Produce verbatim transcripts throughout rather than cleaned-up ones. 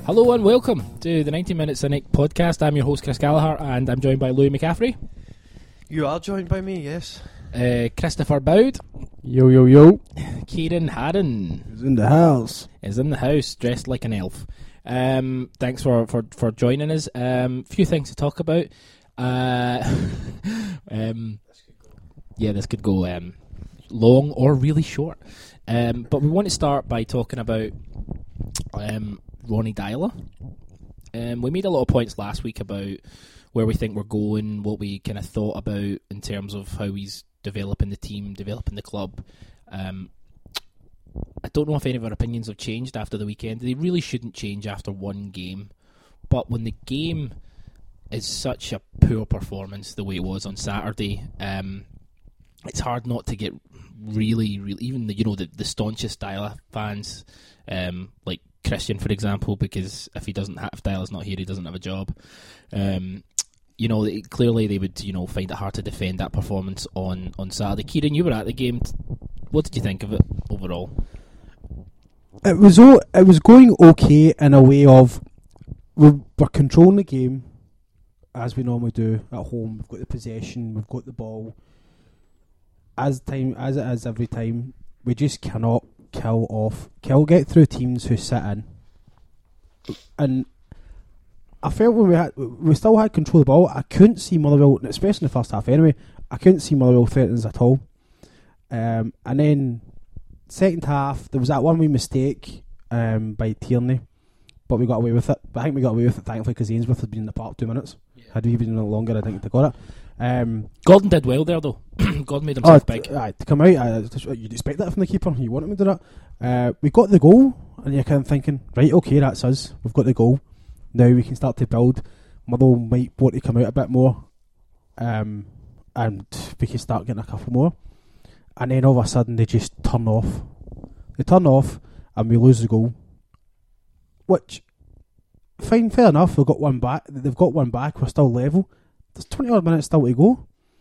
Hello and welcome to the ninety Minute Cynic podcast. I'm your host Chris Gallagher and I'm joined by Louis McCaffrey. You are joined by me, yes. Uh, Christopher Bowd. Yo, yo, yo. Kieran Haddon. Who's in the house? Is in the house, dressed like an elf. Um, thanks for, for, for joining us. A um, few things to talk about. Uh, um, yeah, this could go um, long or really short. Um, but we want to start by talking about um, Ronny Deila. Um, we made a lot of points last week about where we think we're going, what we kind of thought about in terms of how he's developing the team, developing the club. Um, I don't know if any of our opinions have changed after the weekend. They really shouldn't change after one game. But when the game is such a poor performance the way it was on Saturday, um, it's hard not to get really, really, even the, you know, the, the staunchest Deila fans, um, like Christian, for example, because if he doesn't have, if Deila's not here, he doesn't have a job. Um, you know, it, clearly they would, you know, find it hard to defend that performance on, on Saturday. Kieran, you were at the game. What did you think of it overall? It was o- it was going okay in a way of we we're controlling the game as we normally do at home. We've got the possession, we've got the ball. As time as it is every time, we just cannot kill off, kill get through teams who sit in. And I felt when we had, we still had control of the ball. I couldn't see Motherwell, especially in the first half. Anyway, I couldn't see Motherwell threatening us at all. Um, and then second half, there was that one wee mistake um, by Tierney, but we got away with it. But I think we got away with it thankfully because Ainsworth had been in the park two minutes. Yeah. Had we been in it longer, I think we'd have got it. Um, Gordon did well there though. Gordon made himself oh, big. T- uh, to come out, uh, you'd expect that from the keeper. You want him to do that. Uh, we got the goal, and you're kind of thinking, right, okay, that's us. We've got the goal. Now we can start to build. Motherwell might want to come out a bit more, um, and we can start getting a couple more. And then all of a sudden they just turn off. They turn off, and we lose the goal. Which, fine, fair enough. They've got one back. They've got one back. We're still level. There's twenty odd minutes still to go.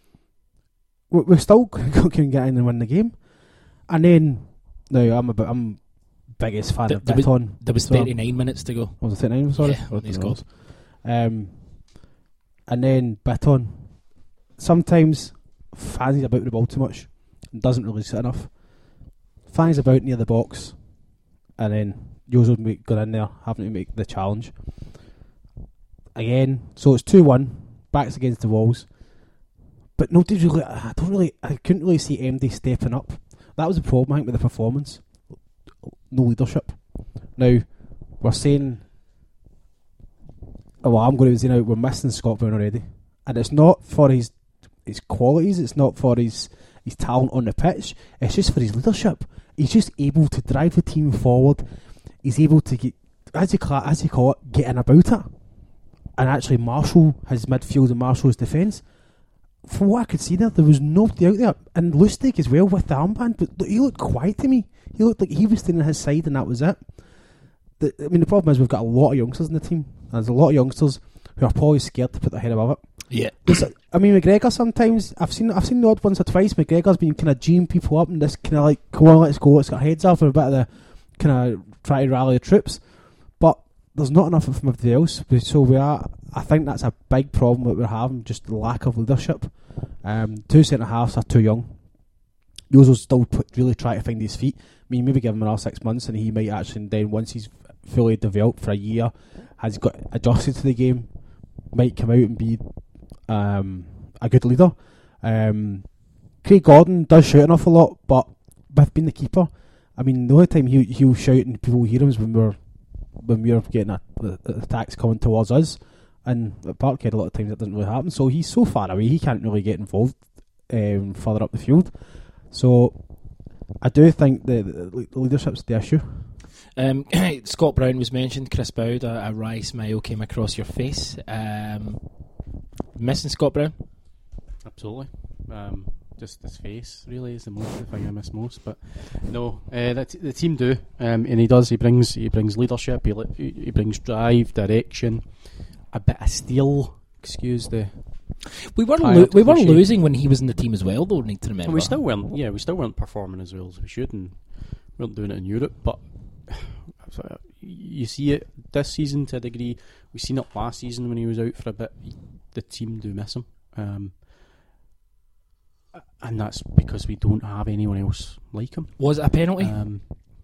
We're still can get in and win the game. And then now I'm a bit, I'm biggest fan Th- of there Bitton. Was, there was thirty-nine minutes to go. Was it thirty-nine? Sorry, yeah, oh, he's got. Um, and then Bitton. Sometimes fancies about the ball too much. Doesn't really sit enough. Fancies about near the box, and then Jose would go in there having to make the challenge again. So it's two one. Backs against the walls, but nobody's really. I don't really. I couldn't really see M D stepping up. That was the problem, I think, with the performance. No leadership. Now we're saying, oh, well, I'm going to say now we're missing Scott Brown already, and it's not for his his qualities. It's not for his his talent on the pitch. It's just for his leadership. He's just able to drive the team forward. He's able to get, as you call, as you call it, get in about it. And actually marshal his midfield and marshal his defence. From what I could see there, there was nobody out there. And Lustig as well with the armband, but he looked quiet to me. He looked like he was staying on his side and that was it. The, I mean, the problem is we've got a lot of youngsters in the team. And there's a lot of youngsters who are probably scared to put their head above it. Yeah. I mean, McGregor sometimes, I've seen I've seen the odd once or twice, McGregor's been kind of geeing people up and just kind of like, come on, let's go, let's get our heads off for a bit of the, kind of try to rally the troops. But there's not enough from everybody else, so we are. I think that's a big problem that we're having, just the lack of leadership. Um, two centre halves are too young. Jose's still put, really trying to find his feet. I mean, maybe give him another six months, and he might actually then, once he's fully developed for a year, has got adjusted to the game, might come out and be um, a good leader. Um, Craig Gordon does shout an awful lot, but with being the keeper, I mean, the only time he he'll shout and people hear him is when we're when we're getting a, a, a attacks coming towards us, and at Parkhead a lot of times that doesn't really happen. So he's so far away, he can't really get involved um, further up the field. So I do think the, the, the leadership's the issue. Um, Scott Brown was mentioned. Chris Bowd, a, a wry smile came across your face. Um, missing Scott Brown? Absolutely. Um, just his face really is the most the thing I miss most. But no, uh, the, t- the team do, um, and he does. He brings he brings leadership. He li- he brings drive, direction, a bit of steel. Excuse the. We weren't lo- we weren't losing when he was in the team as well, though. Need to remember. And we still weren't. Yeah, we still weren't performing as well as we should, and we weren't doing it in Europe. But you see it this season to a degree. We seen it last season when he was out for a bit. The team do miss him, um, and that's because we don't have anyone else like him. Was it a penalty? Um,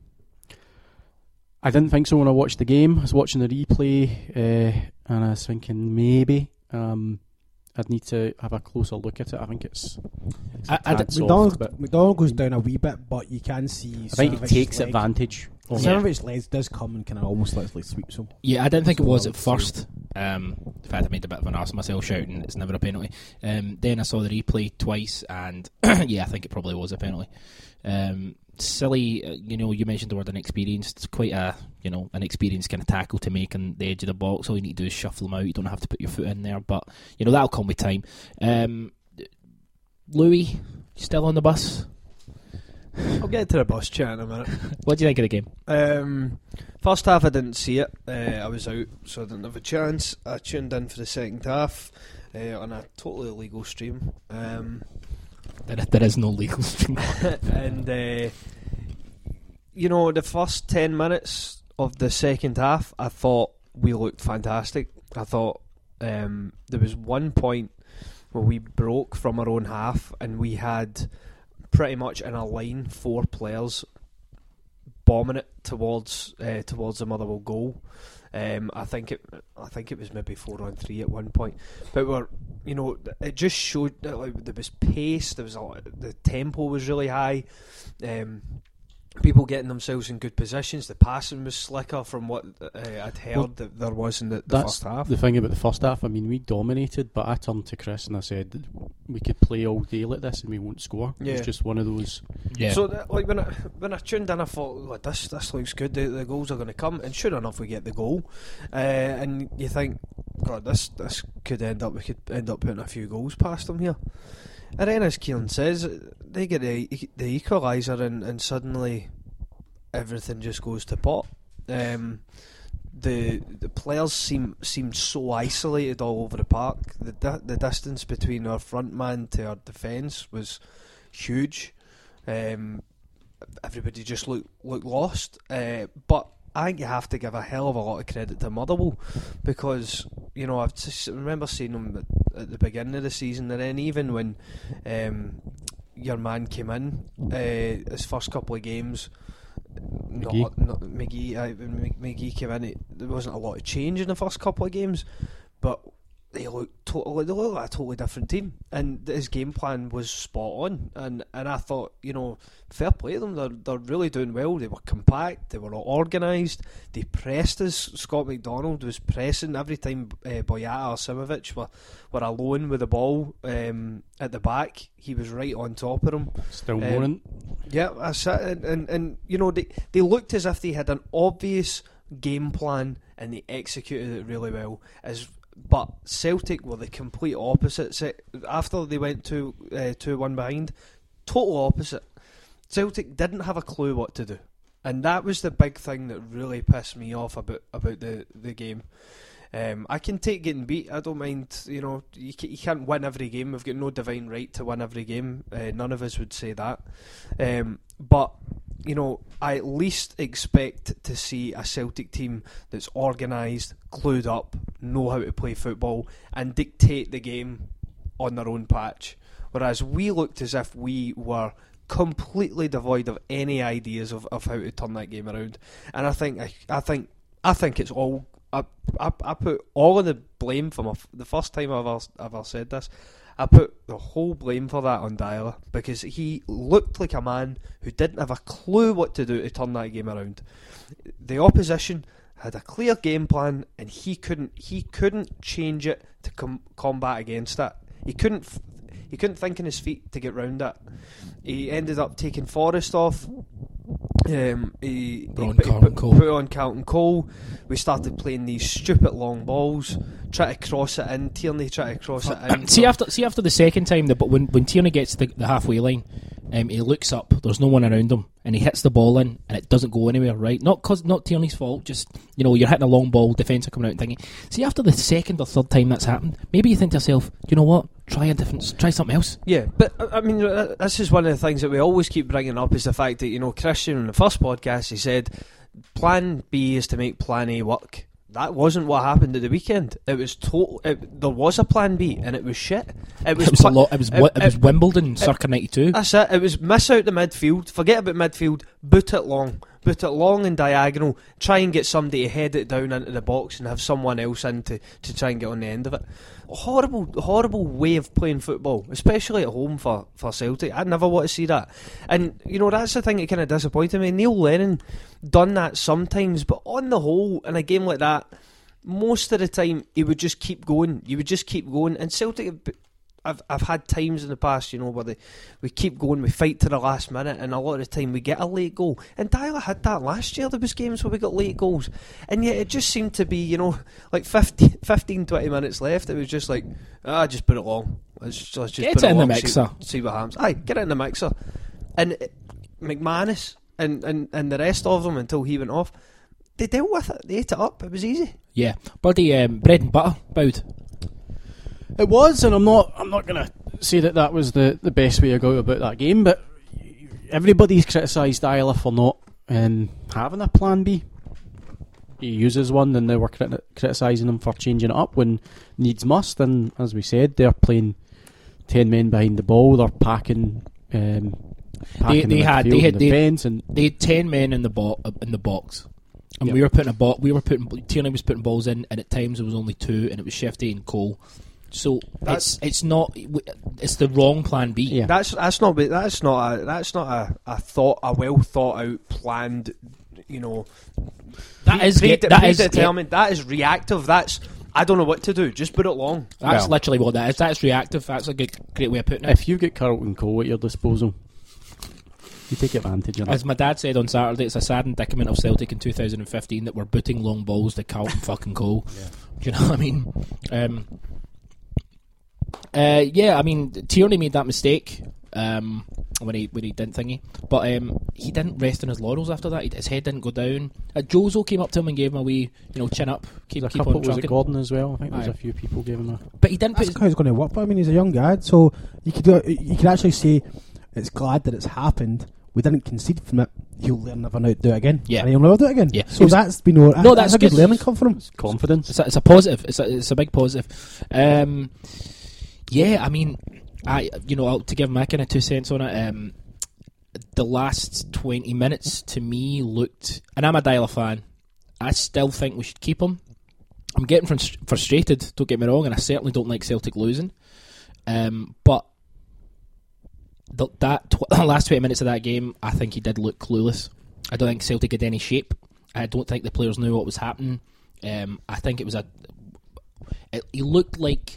I didn't think so when I watched the game. I was watching the replay, uh, and I was thinking maybe um, I'd need to have a closer look at it. I think it's, it's a I- I tad d- soft, McDonald, but McDonald goes down a wee bit, but you can see. I think he Sinović's takes leg. advantage. of it. Sinović's legs does come and kind of almost literally sweeps him. Yeah, I didn't think it So was I at would say- first. Um, in fact, I made a bit of an arse of myself shouting it's never a penalty. Um, then I saw the replay twice, and yeah, I think it probably was a penalty. Um, silly, uh, you know, you mentioned the word inexperienced. It's quite a, you know, an experienced kind of tackle to make on the edge of the box. All you need to do is shuffle them out. You don't have to put your foot in there, but you know that'll come with time. Um, Louis, still on the bus? I'll get to the bus chat in a minute. What do you think of the game? Um, first half I didn't see it. Uh, I was out, so I didn't have a chance. I tuned in for the second half uh, on a totally illegal stream. Um, There, there is no legal stream. and uh, you know, the first ten minutes of the second half, I thought we looked fantastic. I thought um, there was one point where we broke from our own half, and we had pretty much in a line four players bombing it towards uh, towards the Motherwell goal. Um, I think it. I think it was maybe four on three at one point, but we're, you know, it just showed that like, there was pace. There was a lot, the tempo was really high. Um, people getting themselves in good positions. The passing was slicker from what uh, I'd heard Well, that there was in the, the That's first half. the thing about the first half. I mean, we dominated, but I turned to Chris and I said we could play all day like this and we won't score. Yeah. It's just one of those. Yeah. So that, like when I when I tuned in, I thought, oh, this this looks good. The, the goals are going to come, and sure enough, we get the goal. Uh, and you think, God, this this could end up we could end up putting a few goals past them here. And then, as Keelan says, they get the the equaliser, and, and suddenly everything just goes to pot. Um, the the players seem seem so isolated all over the park. The di- the distance between our front man to our defence was huge. Um, everybody just looked looked lost. Uh, but I think you have to give a hell of a lot of credit to Motherwell, because you know I just remember seeing them at, at the beginning of the season, and then even when um, your man came in uh, his first couple of games. McGee. Not, not McGee. Uh, when McGee came in, it, there wasn't a lot of change in the first couple of games, but they looked totally, they looked like a totally different team, and his game plan was spot on. And, and I thought, you know, fair play to them. They're they're really doing well. They were compact. They were all organised. They pressed us. Scott McDonald was pressing every time uh, Boyata or Simovic were were alone with the ball um, at the back. He was right on top of them. Still Um, more. Yeah, that's it. And, and, and you know, they, they looked as if they had an obvious game plan and they executed it really well. As But Celtic were the complete opposite. Se- After they went to uh, two one behind, total opposite. Celtic didn't have a clue what to do. And that was the big thing that really pissed me off about, about the, the game. Um, I can take getting beat. I don't mind. You know, you, ca- you can't win every game. We've got no divine right to win every game. Uh, none of us would say that. Um, but you know, I at least expect to see a Celtic team that's organised, clued up, know how to play football, and dictate the game on their own patch. Whereas we looked as if we were completely devoid of any ideas of, of how to turn that game around. And I think I, I think I think it's all. I, I, I put all of the blame for my, the first time I've ever, ever said this. I put the whole blame for that on Dyer, because he looked like a man who didn't have a clue what to do to turn that game around. The opposition had a clear game plan, and he couldn't he couldn't change it to com- combat against that. He couldn't f- he couldn't think on his feet to get round that. He ended up taking Forrest off. Um, he, Brought he on put, Carlton put, Cole. put on Carlton Cole. We started playing these stupid long balls, try to cross it in. Tierney try to cross it in. see after see after the second time, the, but when when Tierney gets to the, the halfway line, um, he looks up. There's no one around him, and he hits the ball in, and it doesn't go anywhere. Right? Not cause not Tierney's fault. Just you know, you're hitting a long ball. Defence are coming out and thinking. See after the second or third time that's happened, maybe you think to yourself, you know what? Try a different. Try something else. Yeah, but I mean, uh, this is one of the things that we always keep bringing up, is the fact that, you know, Christian in the first podcast, he said Plan B is to make Plan A work. That wasn't what happened at the weekend. It was total. It, there was a Plan B, and it was shit. It was. It was pla- a lot. It was. it, It, it was it- Wimbledon, circa ninety-two. That's it. It was miss out the midfield. Forget about midfield. Boot it long. Boot it long and diagonal. Try and get somebody to head it down into the box and have someone else in to, to try and get on the end of it. Horrible, horrible way of playing football, especially at home for, for Celtic. I never want to see that. And, you know, that's the thing that kind of disappointed me. Neil Lennon done that sometimes, but on the whole, in a game like that, most of the time he would just keep going. You would just keep going. And Celtic, I've I've had times in the past, you know, where they, we keep going, we fight to the last minute, and a lot of the time we get a late goal. And Tyler had that last year. There was games where we got late goals, and yet it just seemed to be, you know, like fifteen, fifteen twenty minutes left. It was just like, ah, just put it long. Let's, let's just Get put it it in the long, mixer. See, see what happens. Aye, get it in the mixer. And it, McManus and, and, and the rest of them until he went off, they dealt with it. They ate it up. It was easy. Yeah, bloody um, bread and butter, Boud. It was, and I'm not. I'm not going to say that that was the, the best way to go about that game. But everybody's criticised Isla for not um, having a plan B. He uses one, and they were crit- criticising him for changing it up when needs must. And as we said, they're playing ten men behind the ball. They're packing. Um, packing they the had- midfield they had- and they- defence, and They had ten men in the bo- in the box, and Yep. we were putting a ball. We were putting Tierney was putting balls in, and at times there was only two, and it was Shefty and Cole. So That's- it's it's not it's the wrong plan B. Yeah. That's that's not that's not a that's not a, a thought a well thought out planned, you know. That pre- is pre- get- that is predetermined. That is reactive. That's I don't know what to do. Just put it long. That's Well. literally what that is. That's reactive. That's a good, great way of putting it. if you get Carlton Cole at your disposal, you take advantage of that. As my dad said on Saturday, it's a sad indictment of Celtic in two thousand fifteen that we're booting long balls to Carlton fucking Cole. Yeah. Do you know what I mean? Um, uh, yeah, I mean Tierney made that mistake um, when he when he didn't thingy, but um, he didn't rest on his laurels after that. He, his head didn't go down. Uh, Jozo came up to him and gave him a wee, you know, chin up. Keep, There's a keep couple, on was it trucking. Gordon as well? I think there's Aye. a few people giving a. But he didn't put. That's His, how it's going to work. But I mean, he's a young guy, so you could do, you could actually say it's glad that it's happened. We didn't concede from it. He'll learn never now to do it again. Yeah. And he'll never do it again. Yeah. So He was- that's been no, No, that's, that's a good good. learning curve for him. Confidence. It's a, it's a positive. It's a, it's a big positive. Um, yeah, I mean, I you know I'll, to give my kind of two cents on it. Um, the last twenty minutes to me looked, and I'm a Dyla fan. I still think we should keep him. I'm getting frust- frustrated. Don't get me wrong, and I certainly don't like Celtic losing. Um, but the, that tw- last twenty minutes of that game, I think he did look clueless. I don't think Celtic had any shape. I don't think the players knew what was happening. Um, I think it was a. It, he looked like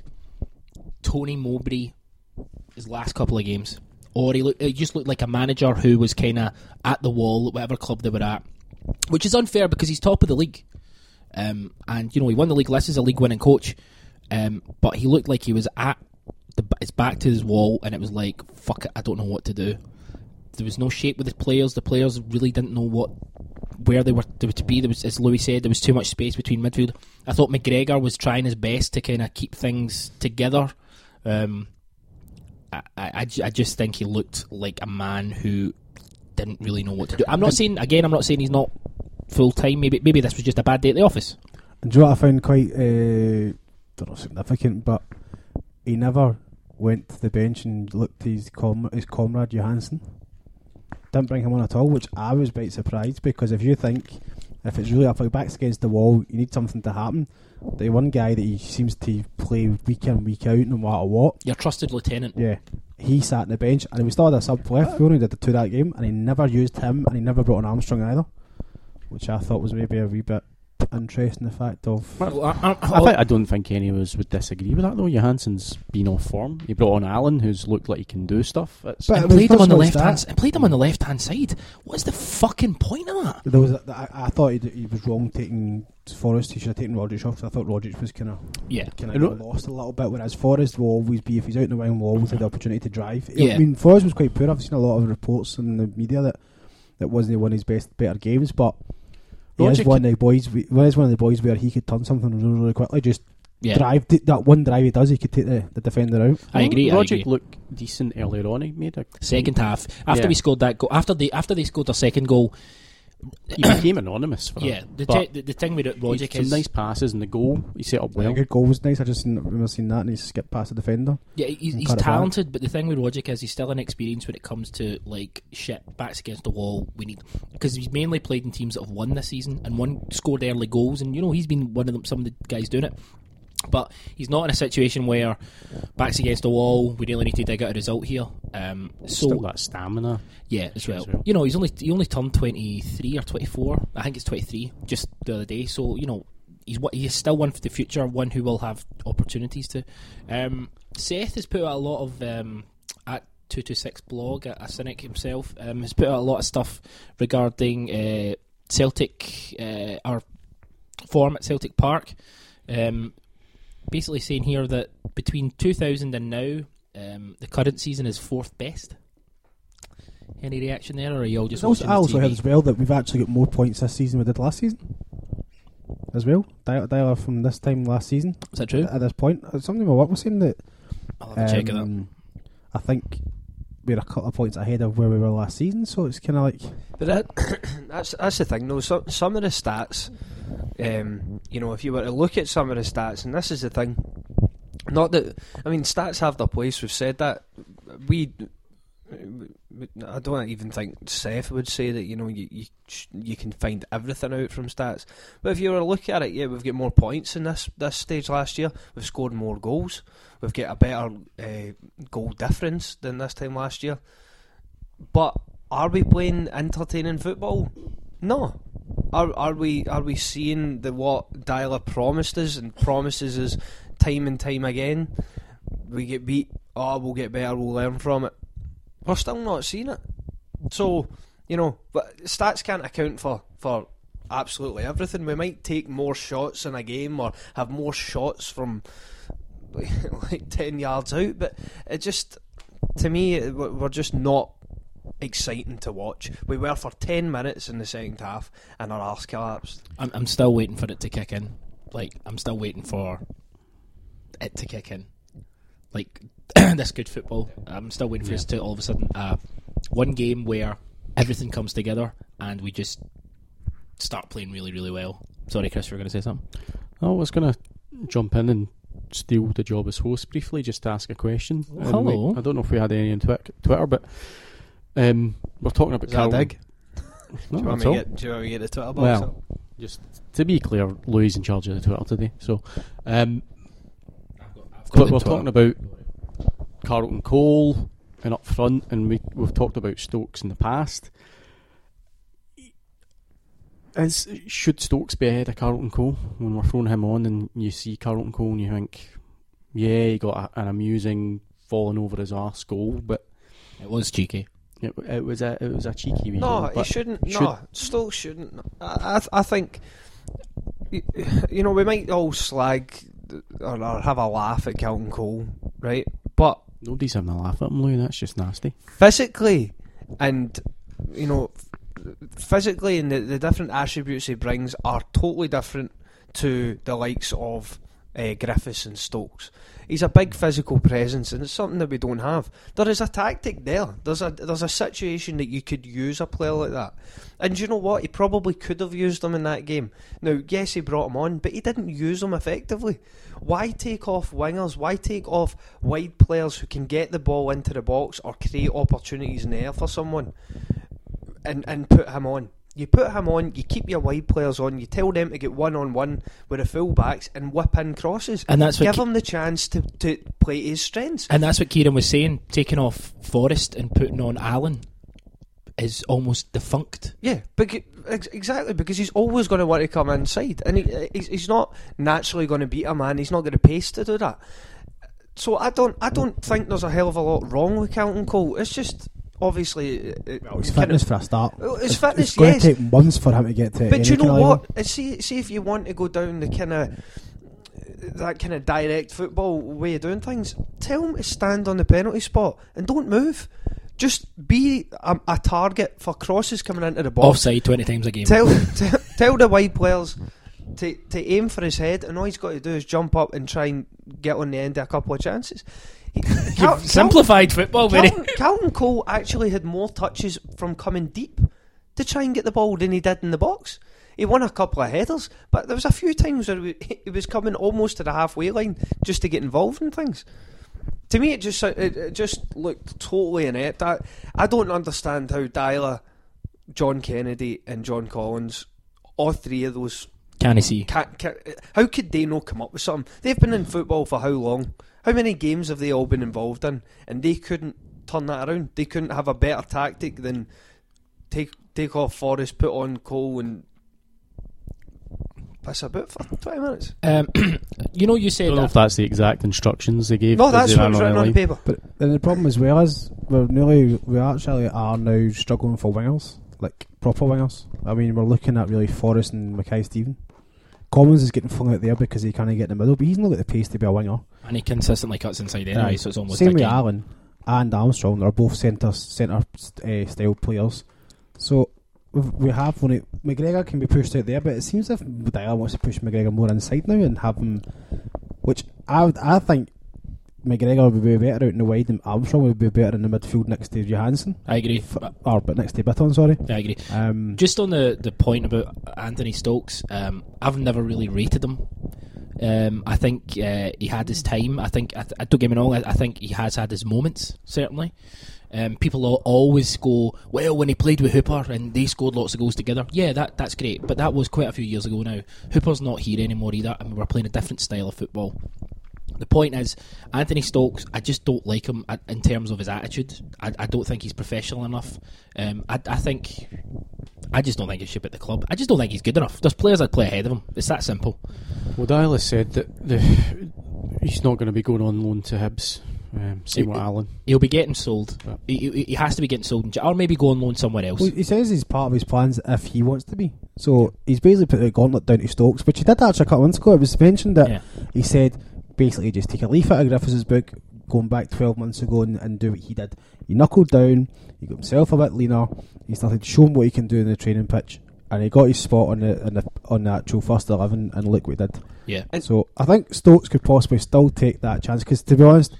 Tony Mowbray his last couple of games, or he looked. He just looked like a manager who was kind of at the wall at whatever club they were at, which is unfair because he's top of the league, um, and you know he won the league list as a league-winning coach, um, but he looked like he was at the, his back to his wall, and it was like fuck it, I don't know what to do. There was no shape with the players. The players really didn't know what where they were, they were to be. There was, as Louis said, there was too much space between midfield. I thought McGregor was trying his best to kind of keep things together. Um, I, I, I just think he looked like a man who didn't really know what to do. I'm not saying again. I'm not saying he's not full time. Maybe maybe this was just a bad day at the office. And do you know what I found quite uh, don't know significant, but he never went to the bench and looked at his com- his comrade Johansson. Didn't bring him on at all, which I was quite surprised, because if you think if it's really up your back's against the wall, you need something to happen. The one guy that he seems to play week in, week out, no matter what. Your trusted lieutenant. Yeah, he sat on the bench, and we still had a sub left. We only did the two that game, and he never used him, and he never brought on Armstrong either, which I thought was maybe a wee bit interesting. The fact of Well, I, I, I, think, I don't think any of us would disagree with that though. Johansson's been off form. He brought on Allen, who's looked like he can do stuff. It's, But and it was played him on the first left of all hand. that- And played him on the left hand side. What's the fucking point of that? there was, a, I, I thought he, he was wrong taking Forrest. He should have taken Rodgers off, because I thought Rodgers was kind of Yeah, kind You know- of lost a little bit. Whereas Forrest will always be, if he's out in the wing, will always have the opportunity to drive. Yeah. I mean, Forrest was quite poor. I've seen a lot of reports in the media that that wasn't one of his best better games, but. He is Logic- one of the boys. He is one of the boys where he could turn something really, really quickly. Just yeah. drive th- that one drive he does. He could take the, the defender out. I agree. I Logic agree. looked decent earlier on. He made a Second half, after Yeah. we scored that goal, after they after they scored their second goal, he became anonymous. For yeah, the, but te- the the thing with he Logic some is nice passes and the goal he set up Yeah, well. good goal was nice. I just seen, remember seeing that, and he skipped past the defender. yeah, he's, and he's cut it back. talented, but the thing with Logic is he's still inexperienced when it comes to like shit backs against the wall. We need because he's mainly played in teams that have won this season and won scored early goals, and you know he's been one of them. Some of the guys doing it. But he's not in a situation where backs against the wall. We really need to dig out a result here. Um, so Still that stamina. yeah, as well. as well. You know, he's only he only turned twenty three or twenty four. I think it's twenty three just the other day. So you know, he's what he's still one for the future. One who will have opportunities to. Um, Seth has put out a lot of um, at two two six blog. A, a cynic himself um, has put out a lot of stuff regarding uh, Celtic, uh, our form at Celtic Park. Um, basically saying here that between two thousand and now, um, the current season is fourth best. Any reaction there, or are you all just I also, watching I the also T V? heard as well that we've actually got more points this season than we did last season. As well, dial, dial from this time last season. Is that true? At this point, something my work was saying that I'll have to check it out. um, I think we're a couple of points ahead of where we were last season. So it's kind of like But that, that's that's the thing, though. Some some of the stats, um, you know, if you were to look at some of the stats, and this is the thing, not that I mean, stats have their place. We've said that. We, I don't even think Seth would say that. You know, you you you can find everything out from stats. But if you were to look at it, yeah, we've got more points in this this stage last year. We've scored more goals. We've got a better uh, goal difference than this time last year. But are we playing entertaining football? No. Are are we are we seeing the what Dyler promised us and promises us time and time again? We get beat. Oh, we'll get better. We'll learn from it. We're still not seeing it. So you know, but stats can't account for for absolutely everything. We might take more shots in a game or have more shots from like ten yards out, but it just to me it, we're just not exciting to watch. We were for ten minutes in the second half and our arse collapsed. I'm, I'm still waiting for it to kick in. Like, I'm still waiting for it to kick in. Like, this good football. I'm still waiting for Yeah. us to all of a sudden uh, one game where everything comes together and we just start playing really, really well. Sorry, Chris, you were going to say something? I was going to jump in and steal the job as host briefly, just to ask a question. Oh, Um, hello. we- I don't know if we had any on Twi- Twitter, but um, we're talking about Is that a Carlton. dig? No, Do you want that's me all. to get, do you want me to get the Twitter box Well, up? just to be clear, Louis in charge of the Twitter today. So, um, I've but we're talking about Carlton Cole and up front, and we, we've talked about Stokes in the past. Is, should Stokes be ahead of Carlton Cole when we're throwing him on and you see Carlton Cole and you think, yeah, he got a, an amusing falling over his arse goal, but It was cheeky. it, it was a it was a cheeky wee No, goal, he but shouldn't. should- No, Stokes shouldn't. I, I, I think, y- you know, we might all slag or, or have a laugh at Carlton Cole, right? But nobody's having a laugh at him, Louis. That's just nasty. physically, and you know, physically, and the, the different attributes he brings are totally different to the likes of uh, Griffiths and Stokes. He's a big physical presence, and it's something that we don't have. There is a tactic there. There's a there's a situation that you could use a player like that, and you know what? He probably could have used him in that game. Now, yes, he brought him on, but he didn't use him effectively. Why take off wingers? Why take off wide players who can get the ball into the box or create opportunities in the air for someone, and and put him on? You put him on, you keep your wide players on, you tell them to get one-on-one with the full-backs and whip in crosses. And that's what Give Ke- him the chance to, to play his strengths. And that's what Kieran was saying. Taking off Forrest and putting on Allen is almost defunct. Yeah, beca- ex- exactly, because he's always going to want to come inside. And he, he's, he's not naturally going to beat a man, he's not going to pace to do that. So I don't I don't think there's a hell of a lot wrong with Carlton Cole. It's just, obviously... It, well, his kind fitness of, for a start. Well, his It's- fitness, it's going yes. to take months for him to get to. But any you know kind of level. what? See, see if you want to go down the kind of that kind of direct football way of doing things, tell him to stand on the penalty spot and don't move. Just be a, a target for crosses coming into the box. Offside twenty times a game. Tell tell, tell the wide players to to aim for his head, and all he's got to do is jump up and try and get on the end of a couple of chances. He- Cal- You've simplified football, very. Carlton, Carlton Cole actually had more touches from coming deep to try and get the ball than he did in the box. He won a couple of headers, but there was a few times where he was coming almost to the halfway line just to get involved in things. To me, it just it, it just looked totally inept. I, I don't understand how Dyla, John Kennedy, and John Collins, all three of those, Can I see? can't, can't, how could they not come up with something? They've been in football for how long? How many games have they all been involved in? And they couldn't turn that around. They couldn't have a better tactic than take take off Forrest, put on Cole, and piss about for twenty minutes. Um, you know, you I said don't know that if that's the exact instructions they gave. No, as that's they what ran was written on line. the paper. But and the problem as well is we're nearly we actually are now struggling for wingers, like proper wingers. I mean, we're looking at really Forrest and Mackay Stephen. Commons is getting flung out there because he can't get in the middle, but he's not got the pace to be a winger. and he consistently cuts inside anyway, Aye. so it's almost Same with again. Allen and Armstrong. They're both centre centre uh, style players. So we've, we have when it, McGregor can be pushed out there, but it seems as if Dyla wants to push McGregor more inside now and have him, which I would, I think McGregor would be better out in the wide and Armstrong would be better in the midfield next to Johansson. I agree. F- or but next to Bitton, sorry. I agree. Um, Just on the, the point about Anthony Stokes, um, I've never really rated him. Um, I think uh, he had his time. I think I, th- I don't get me wrong. I, I think he has had his moments. Certainly, um, people al- always go, well, when he played with Hooper and they scored lots of goals together. Yeah, that that's great. But that was quite a few years ago now. Hooper's not here anymore either. I mean, we're playing a different style of football. The point is, Anthony Stokes, I just don't like him in terms of his attitude. I, I don't think he's professional enough. Um, I, I think, I just don't think he should be at the club. I just don't think he's good enough. There's players that play ahead of him. It's that simple. Well, Dyla said that the, he's not going to be going on loan to Hibs. Um, same It- with Allen. He'll be getting sold. Yeah. He, he, he has to be getting sold, in J- or maybe go on loan somewhere else. well, he says he's part of his plans if he wants to be. So he's basically put the gauntlet down to Stokes, which he did actually a couple of months ago. It was mentioned that Yeah. he said basically just take a leaf out of Griffiths' book, going back twelve months ago, and, and do what he did. He knuckled down, he got himself a bit leaner, he started showing what he can do in the training pitch, and he got his spot on the, on the, on the actual first eleven, and look what he did. Yeah. And- So I think Stokes could possibly still take that chance, because to be honest,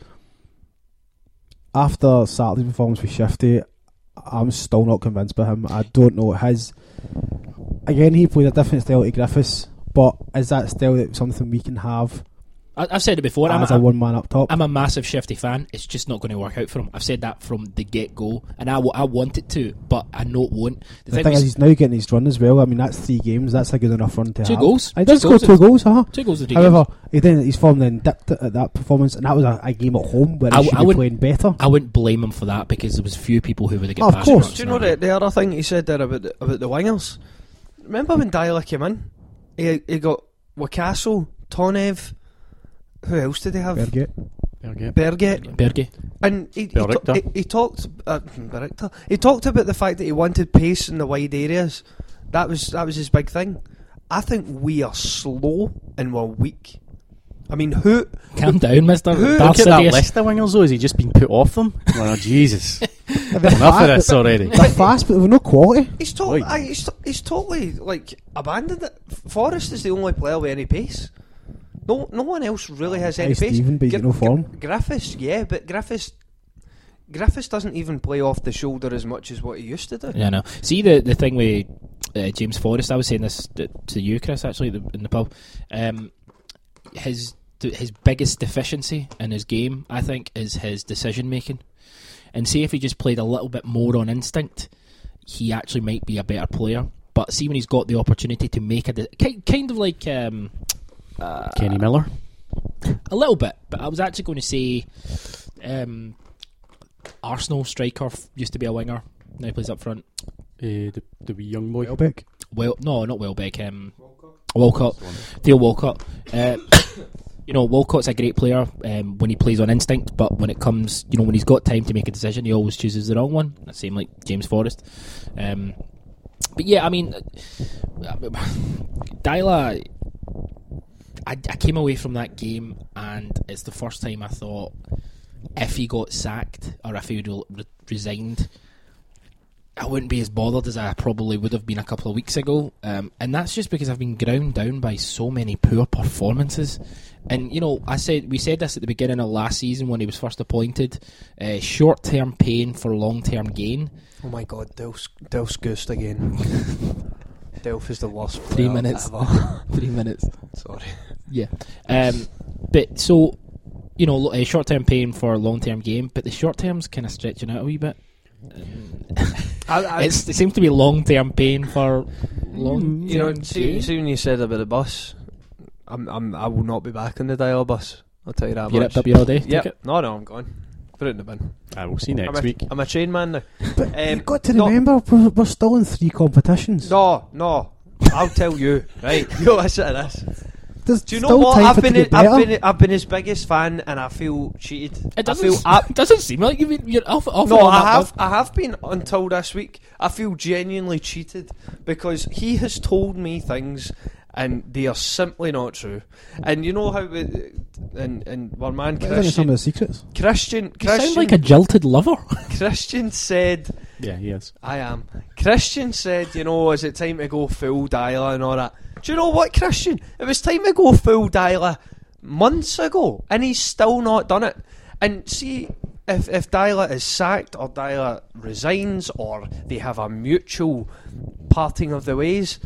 after Saturday's performance with Shifty, I'm still not convinced by him. I don't know his. Again, he played a different style to Griffiths, but is that style that something we can have I, I've said it before. I'm as a, a one man up top? I'm a massive Shifty fan. It's just not going to work out for him. I've said that from the get-go, and I, w- I want it to, but I know it won't. The, The thing thing was, is, he's now getting his run as well. I mean, that's three games. That's a good enough run to Two have. goals. He Two does score goals two is- goals, huh? two goals in three However, games. he then his form then dipped at that performance, and that was a, a game at home where he I- should I be wouldn't- playing better. I wouldn't blame him for that because there was few people who would have Oh, got of past course. him. Do you know the, the other thing he said there about the, about the wingers? Remember when Dyla came in? He, he got Wakaso, Tonev, who else did he have? Berget. Berget. Berget. Berge. And he, he, Berrichter. ta- he, he talked uh, Berrichter. He talked about the fact that he wanted pace in the wide areas. That was that was his big thing. I think we are slow and we're weak. I mean, who? Calm down, Mister Who- Look at that Darcidius. list of wingers though. Has he just been put off them? Oh Jesus! They're Enough of fast, this already. they're fast, but they've no quality. He's totally, Right. he's, he's totally like abandoned it. Forrest is the only player with any pace. No, no one else really has any Hey, pace. Stephen, but he's Gr- got no form. Gr- Griffiths, yeah, but Griffiths, Griffiths doesn't even play off the shoulder as much as what he used to do. Yeah, no. See the the thing with uh, James Forrest. I was saying this to, to you, Chris, actually, the, in the pub. Um, his th- his biggest deficiency in his game, I think, is his decision making. And see if he just played a little bit more on instinct, he actually might be a better player. But see when he's got the opportunity to make a de- ki- kind of like um, uh, Kenny Miller. a little bit. But I was actually going to say um, Arsenal striker f- used to be a winger. Now he plays up front. Uh, the the wee young boy. Welbeck. Well, no, not Welbeck. Um, Walcott. Theo Walcott. Uh, you know, Walcott's a great player um, when he plays on instinct, but when it comes, you know, when he's got time to make a decision, he always chooses the wrong one. The same like James Forrest. Um, but yeah, I mean, uh, Dyla. I, I came away from that game, and it's the first time I thought if he got sacked or if he would re- resigned, I wouldn't be as bothered as I probably would have been a couple of weeks ago. Um, and that's just because I've been ground down by so many poor performances. And you know, I said we said this at the beginning of last season when he was first appointed. Uh, short-term pain for long-term gain. Oh my God, Delph's, Delph's goosed again. Delph is the worst player Three minutes. ever. Three minutes. Sorry. Yeah. Um, but so, you know, uh, short-term pain for long-term gain, but the short-term's kind of stretching out a wee bit. I, I, It's, it seems to be long-term pain for long. you know, see, see when you said about the bus, I'm, I'm, I will not be back on the dial bus. I'll tell you that You're much. up your all day. Yep. Take it. No, no, I'm gone. Put it in the bin. I will see next I'm week. A, I'm a train man now. But Um, you've got to no- remember, we're, we're still in three competitions. No, no. I'll tell you. Right. You listen to this. There's Do you know still what? time I've for it been, to get I've better. been, I've been his biggest fan, and I feel cheated. It I doesn't, feel. I, it doesn't seem like you've been, you're off, off no, on I that have. love. I have been until this week. I feel genuinely cheated because he has told me things, and they are simply not true. And you know how, we, and and one man What are some Christian, of the secrets? Christian, You Christian, sound like a jilted lover. Christian said. Yeah, he is. I am. Christian said, you know, is it time to go full dialer and all that? Do you know what, Christian? It was time to go full dialer months ago, and he's still not done it. And see, if if Dyla is sacked or Dyla resigns or they have a mutual parting of the ways,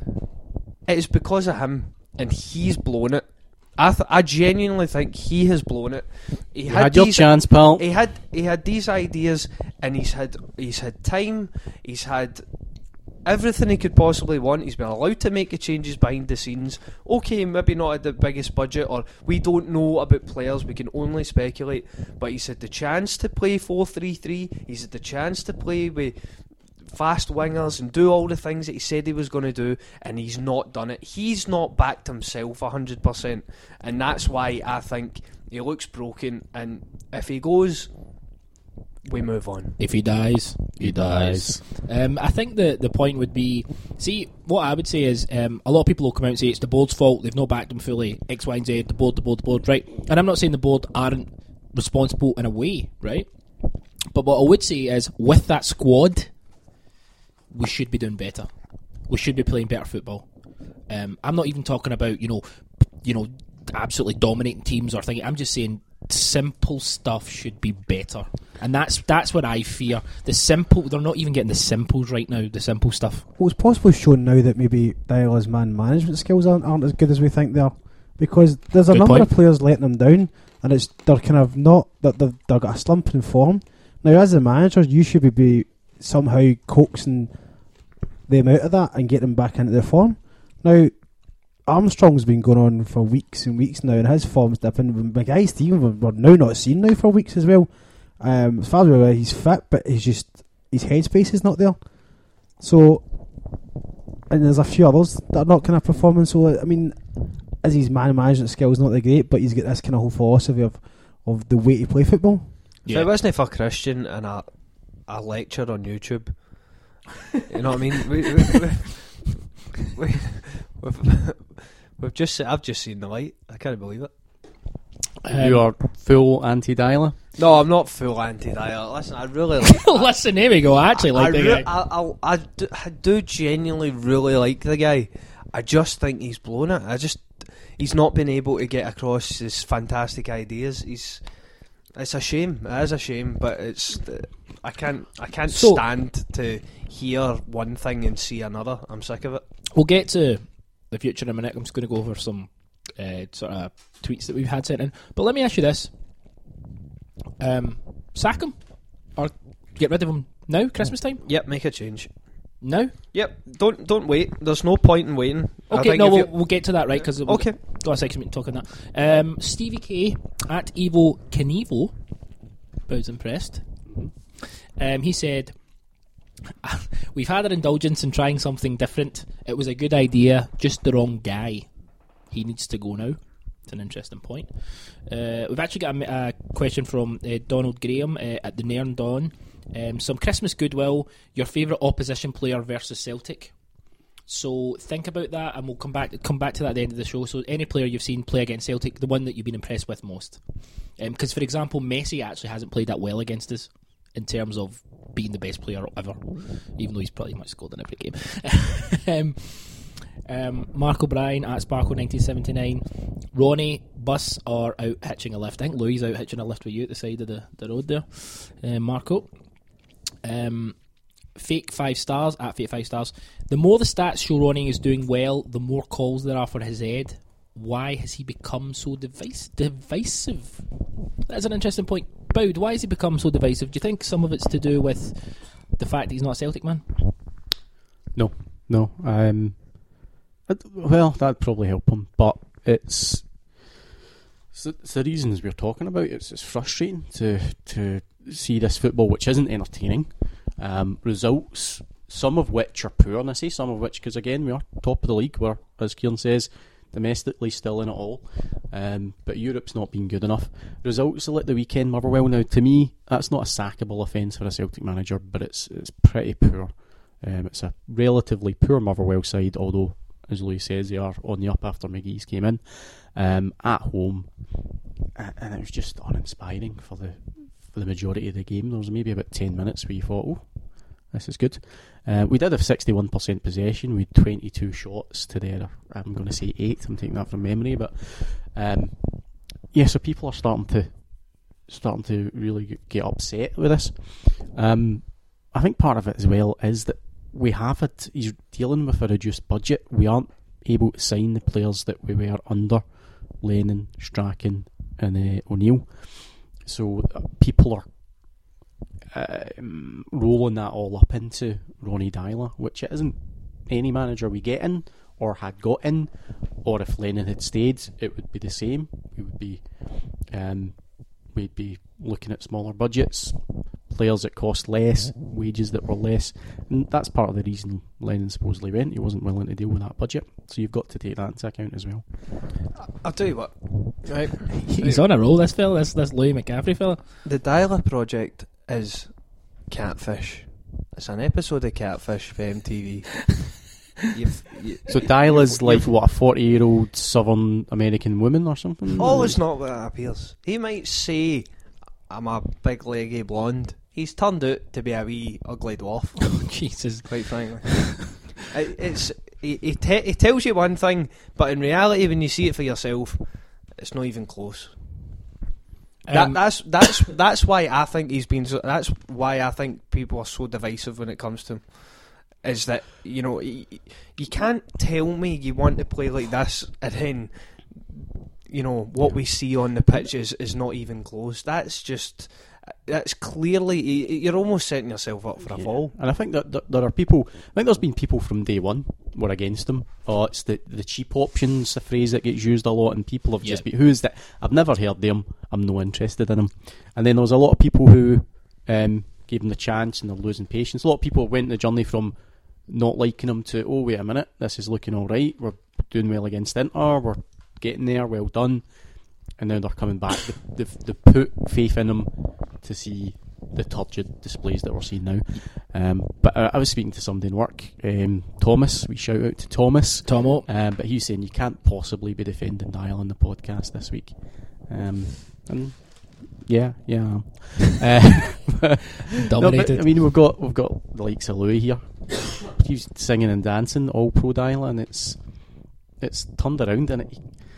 it is because of him, and he's blown it. I th- I genuinely think he has blown it. He You had your these- chance, pal. he had he had these ideas, and he's had he's had time. He's had everything he could possibly want. He's been allowed to make the changes behind the scenes. Okay, maybe not at the biggest budget, or we don't know about players. We can only speculate. But he's had the chance to play four three three. He's had the chance to play with fast wingers and do all the things that he said he was going to do, and he's not done it. He's not backed himself one hundred percent, and that's why I think he looks broken. And if he goes, we move on. If he dies, he dies. Um, I think the the point would be, see, what I would say is, um, a lot of people will come out and say it's the board's fault, they've not backed him fully, X, Y and Z, the board, the board, the board, right? And I'm not saying the board aren't responsible in a way, right? But what I would say is, with that squad, we should be doing better. We should be playing better football. Um, I'm not even talking about, you know, you know, absolutely dominating teams or things. I'm just saying simple stuff should be better, and that's that's what I fear. The simple, they're not even getting the simples right now. The simple stuff. Well, it's possibly shown now that maybe Dyla's man management skills aren't, aren't as good as we think they are, because there's a Good number point. of players letting them down, and it's they're kind of not that they've, they've got a slump in form. Now, as the manager, you should be, be somehow coaxing them out of that and get them back into their form. Now, Armstrong's been going on for weeks and weeks now, and his form's dipping. My guy Stephen, we're now not seen now for weeks as well. Um, as far as we're aware, he's fit, but he's just his headspace is not there. So, and there's a few others that are not kind of performing. So, I mean, is his man management skills not that great? But he's got this kind of whole philosophy of of the way to play football. If it wasn't for Christian and a a lecture on YouTube, you know what I mean? We, we, we, we, we've, we've just I've just seen the light. I can't believe it. Um, you are full anti-Dyla. No, I'm not full anti-Dyla. Listen, I really like. Listen, here we go. I actually like I, the re- guy. I, I, I, do, I do genuinely really like the guy. I just think he's blown it. I just he's not been able to get across his fantastic ideas. He's it's a shame. It is a shame, but it's I can't I can't So- stand to hear one thing and see another. I'm sick of it. We'll get to the future in a minute. I'm just going to go over some uh, sort of tweets that we've had sent in. But let me ask you this: um, sack him or get rid of him now? Christmas time? Yep, make a change. Now? Yep, don't don't wait. There's no point in waiting. I Okay, think no, if we'll, you- we'll get to that, right? Because okay. got a section talking that. Um, Stevie K at Evo Knievo, I was impressed. Um, he said, "We've had our indulgence in trying something different. It was a good idea, just the wrong guy. He needs to go now." It's an interesting point. Uh, we've actually got a, a question from uh, Donald Graham uh, at the Nairn Dawn. Um, some Christmas goodwill. Your favourite opposition player versus Celtic. So think about that, and we'll come back come back to that at the end of the show. So any player you've seen play against Celtic, the one that you've been impressed with most. Because, um, for example, Messi actually hasn't played that well against us in terms of being the best player ever, even though he's pretty much scored in every game. um, um, Mark O'Brien at Sparkle nineteen seventy-nine. Ronnie, bus or out hitching a lift? I think Louis out hitching a lift with you at the side of the, the road there. Uh, Marco. Um, fake five stars, at fake five stars. The more the stats show Ronnie is doing well, the more calls there are for his head. Why has he become so device- divisive? That's an interesting point. Boud, why has he become so divisive? Do you think some of it's to do with the fact that he's not a Celtic man? No, no. Um, it, well, that'd probably help him, but it's it's, it's the reasons we're talking about. It's it's frustrating to to see this football, which isn't entertaining. Um, results, some of which are poor, and I say some of which because again we are top of the league. We're, as Kieran says, domestically still in it all, um, but Europe's not been good enough. Results like the weekend, Motherwell. Now, to me, that's not a sackable offence for a Celtic manager, but it's it's pretty poor. Um, it's a relatively poor Motherwell side, although, as Louis says, they are on the up after McGee's came in um, at home, and it was just uninspiring for the for the majority of the game. There was maybe about ten minutes where you thought, "Oh, this is good." Uh, we did have sixty-one percent possession. We had twenty-two shots to their, I'm going to say eight. I'm taking that from memory, but um, yeah. So people are starting to starting to really get upset with this. Um, I think part of it as well is that we have it. He's dealing with a reduced budget. We aren't able to sign the players that we were under Lennon, Strachan, and uh, O'Neill. So uh, people are um, rolling that all up into Ronnie Deila, which it isn't any manager we get in or had got in, or if Lennon had stayed, it would be the same. We would be, um, we'd be looking at smaller budgets, players that cost less, wages that were less, and that's part of the reason Lennon supposedly went. He wasn't willing to deal with that budget, so you've got to take that into account as well. I'll tell you what, right? He's on a roll, this fella, this, this Louis McCaffrey fella. The Deila project is Catfish. It's an episode of Catfish for M T V. You've, you, So Deila's like, what, a forty-year-old Southern American woman or something? Oh, it's not what that appears. He might say, I'm a big leggy blonde. He's turned out to be a wee ugly dwarf. Oh, Jesus. Quite frankly. it, it's he, he, te- he tells you one thing, but in reality, when you see it for yourself, it's not even close. Um, that, that's that's that's why I think he's been. So, that's why I think people are so divisive when it comes to him. Is that, you know, you, you can't tell me you want to play like this and then, you know, what we see on the pitch is, is not even close. That's just, that's clearly, you're almost setting yourself up for a Yeah. fall. And I think that, that there are people, I think there's been people from day one were against him. Oh, it's the, the cheap options, a phrase that gets used a lot, and people have just Yeah. been, who's that? I've never heard them, I'm no interested in him. And then there was a lot of people who um, gave him the chance and they're losing patience. A lot of people went the journey from not liking him to, oh, wait a minute, this is looking alright, we're doing well against Inter, we're getting there, well done. And now they're coming back. They, they've, they've put faith in him to see the turgid displays that we're seeing now. Um, but I, I was speaking to somebody in work, um, Thomas, we shout out to Thomas, Tomo. um, but he was saying you can't possibly be defending Dial on the podcast this week. Um, and yeah, yeah, I am. uh, Dominated. No, but, I mean, we've got we've got the likes of Louis here. He's singing and dancing, all pro Dial, and it's it's turned around, and it.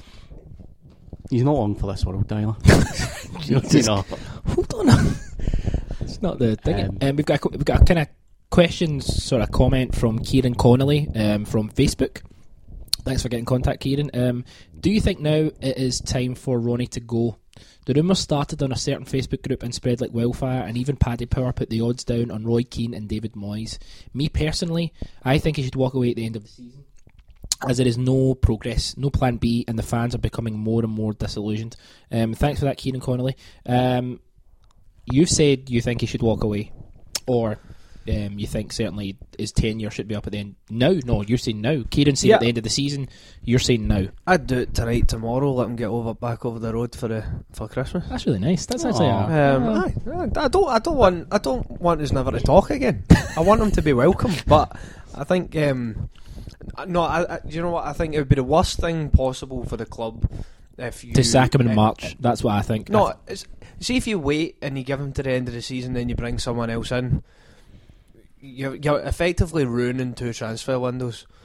He's not long for this world, Dial. you know, you know. Hold on. It's not the thing. Um, Um, we've got a, we've got a kind of questions, sort of comment from Kieran Connolly um, from Facebook. Thanks for getting in contact, Kieran. Um, do you think now it is time for Ronnie to go? The rumours started on a certain Facebook group and spread like wildfire, and even Paddy Power put the odds down on Roy Keane and David Moyes. Me personally, I think he should walk away at the end of the season, as there is no progress, no plan B, and the fans are becoming more and more disillusioned. Um, thanks for that, Kieran Connolly. Um, you said you think he should walk away, or um, you think certainly his tenure should be up at the end. No, no, you're saying no. Kieran said Yeah. at the end of the season. You're saying no. I'd do it tonight, tomorrow, let him get over back over the road for the, for Christmas. That's really nice. That's actually Aw. a, Um, aye, I don't. I don't want. I don't want us never to talk again. I want him to be welcome, but I think. Um, no, I, I, you know what? I think it would be the worst thing possible for the club if you to sack him in uh, March. That's what I think. I No, th- it's, see if you wait and you give him to the end of the season, then you bring someone else in. You're, you're effectively ruining two transfer windows.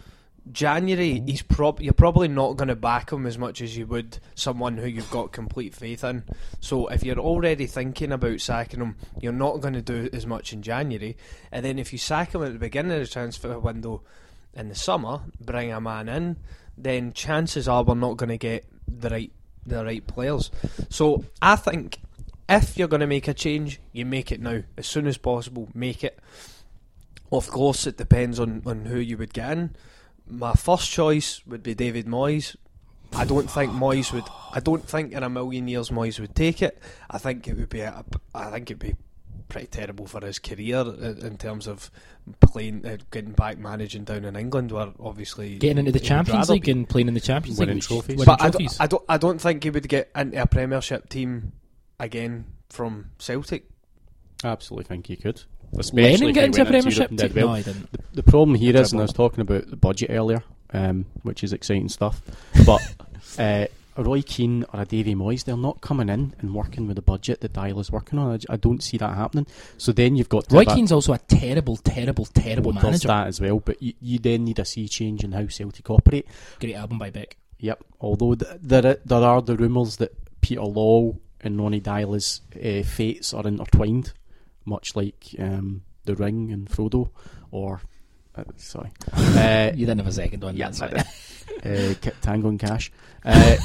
January, he's prob- you're probably not going to back him as much as you would someone who you've got complete faith in. So if you're already thinking about sacking him, you're not going to do as much in January. And then if you sack him at the beginning of the transfer window in the summer, bring a man in, then chances are we're not going to get the right the right players. So I think if you're going to make a change, you make it now. As soon as possible, make it. Of course, it depends on, on who you would get in. My first choice would be David Moyes. I don't think Moyes would. I don't think in a million years Moyes would take it. I think it would be. A, I think it'd be pretty terrible for his career in terms of playing, uh, getting back managing down in England, where obviously getting into the Champions League be. and playing in the Champions Winning League, trophies. winning But I trophies. don't, I don't. I don't think he would get into a Premiership team again from Celtic. I absolutely think he could. Especially Lennon if get he into a went Europe Premiership and did team? well. No, I didn't. The, the problem here is, and Dribble. I was talking about the budget earlier, um, which is exciting stuff, but uh, a Roy Keane or a Davy Moyes, they're not coming in and working with the budget that Dial is working on. I, j- I don't see that happening. So then you've got to Roy have a- Keane's also a terrible, terrible, terrible well, there's manager. that as well, but you, you then need a sea change in how Celtic operate. Great album by Beck. Yep. Although th- there i- there are the rumours that Peter Law and Ronnie Dyla's uh, fates are intertwined, much like um, The Ring and Frodo, or uh, sorry, uh, You didn't have a second one. yeah, that's I right. did. uh, K- Tango and Cash. Uh,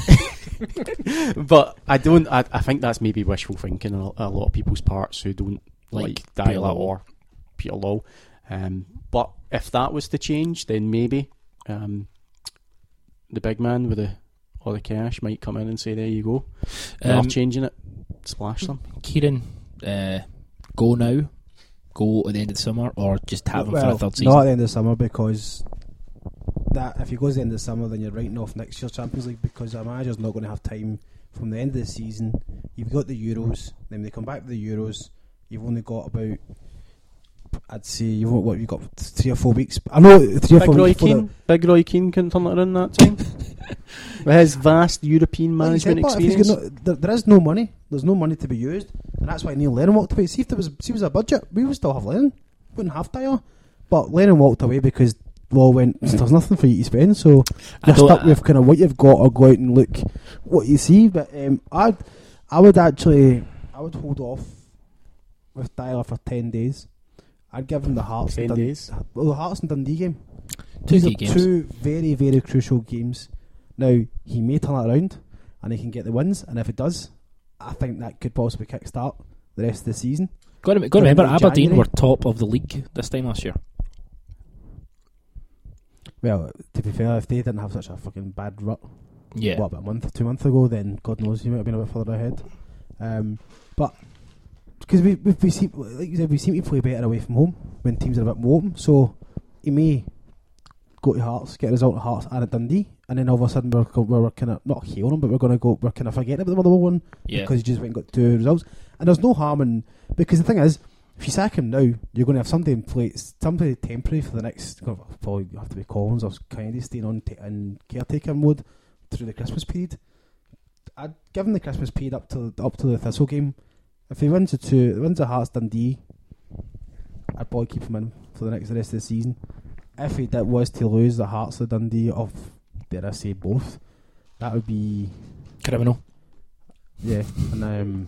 but I don't. I, I think that's maybe wishful thinking on a, a lot of people's parts who don't Like like, Peter Dyla Law. or Peter Law. Um, but if that was to change, then maybe um, the big man with the all the cash might come in and say, "There you go, we're Um, changing it." Splash them. Kieran, uh, go now, go at the end of the summer, or just have him for Well, a third season? not at the end of the summer, because that if he goes at the end of the summer, then you're writing off next year's Champions League, because a manager's not going to have time from the end of the season. You've got the Euros, then when they come back to the Euros, you've only got about, I'd say, you've got, what, you've got three or four weeks. I know three or Big four Roy weeks before Keane, Big Roy Keane can turn it around that time with his vast European the, like you said, management but if he's experience. got no, there, there is no money. There's no money to be used, and that's why Neil Lennon walked away. See if there was, see if there was a budget, we would still have Lennon. Wouldn't have Dyer, but Lennon walked away because Law went, there's nothing for you to spend, so I you're don't- stuck with kind of what you've got, or go out and look what you see. But um, I'd, I would actually, I would hold off with Dyer for ten days. I'd give him the Hearts Ten and Dun- days? well, the Hearts and Dundee game. Two These key are games. two very, very crucial games. Now, he may turn it around and he can get the wins, and if it does, I think that could possibly kickstart the rest of the season. Got to, got to remember, in Aberdeen January. were top of the league this time last year. Well, to be fair, if they didn't have such a fucking bad rut, Yeah. what, about a month, two months ago, then God knows he might have been a bit further ahead. Um, but because we, we, we seem, like you said, we seem to play better away from home when teams are a bit more open. So he may go to Hearts, get a result at Hearts and at Dundee, and then all of a sudden we're, go- we're kind of not hailing him, but we're going to go, we're kind of forgetting about the other one Yeah. because he just went and got two results. And there's no harm in, because the thing is, if you sack him now, you're going to have somebody in place, somebody temporary for the next, probably have to be Collins or Kennedy staying on t- in caretaker mode through the Christmas period. I'd give him the Christmas period up to up to the Thistle game. If he wins the two, wins the Hearts Dundee, I'd probably keep him in for the next the rest of the season. If he did, was to lose the Hearts or Dundee, of dare I say both, that would be Criminal. yeah. And um,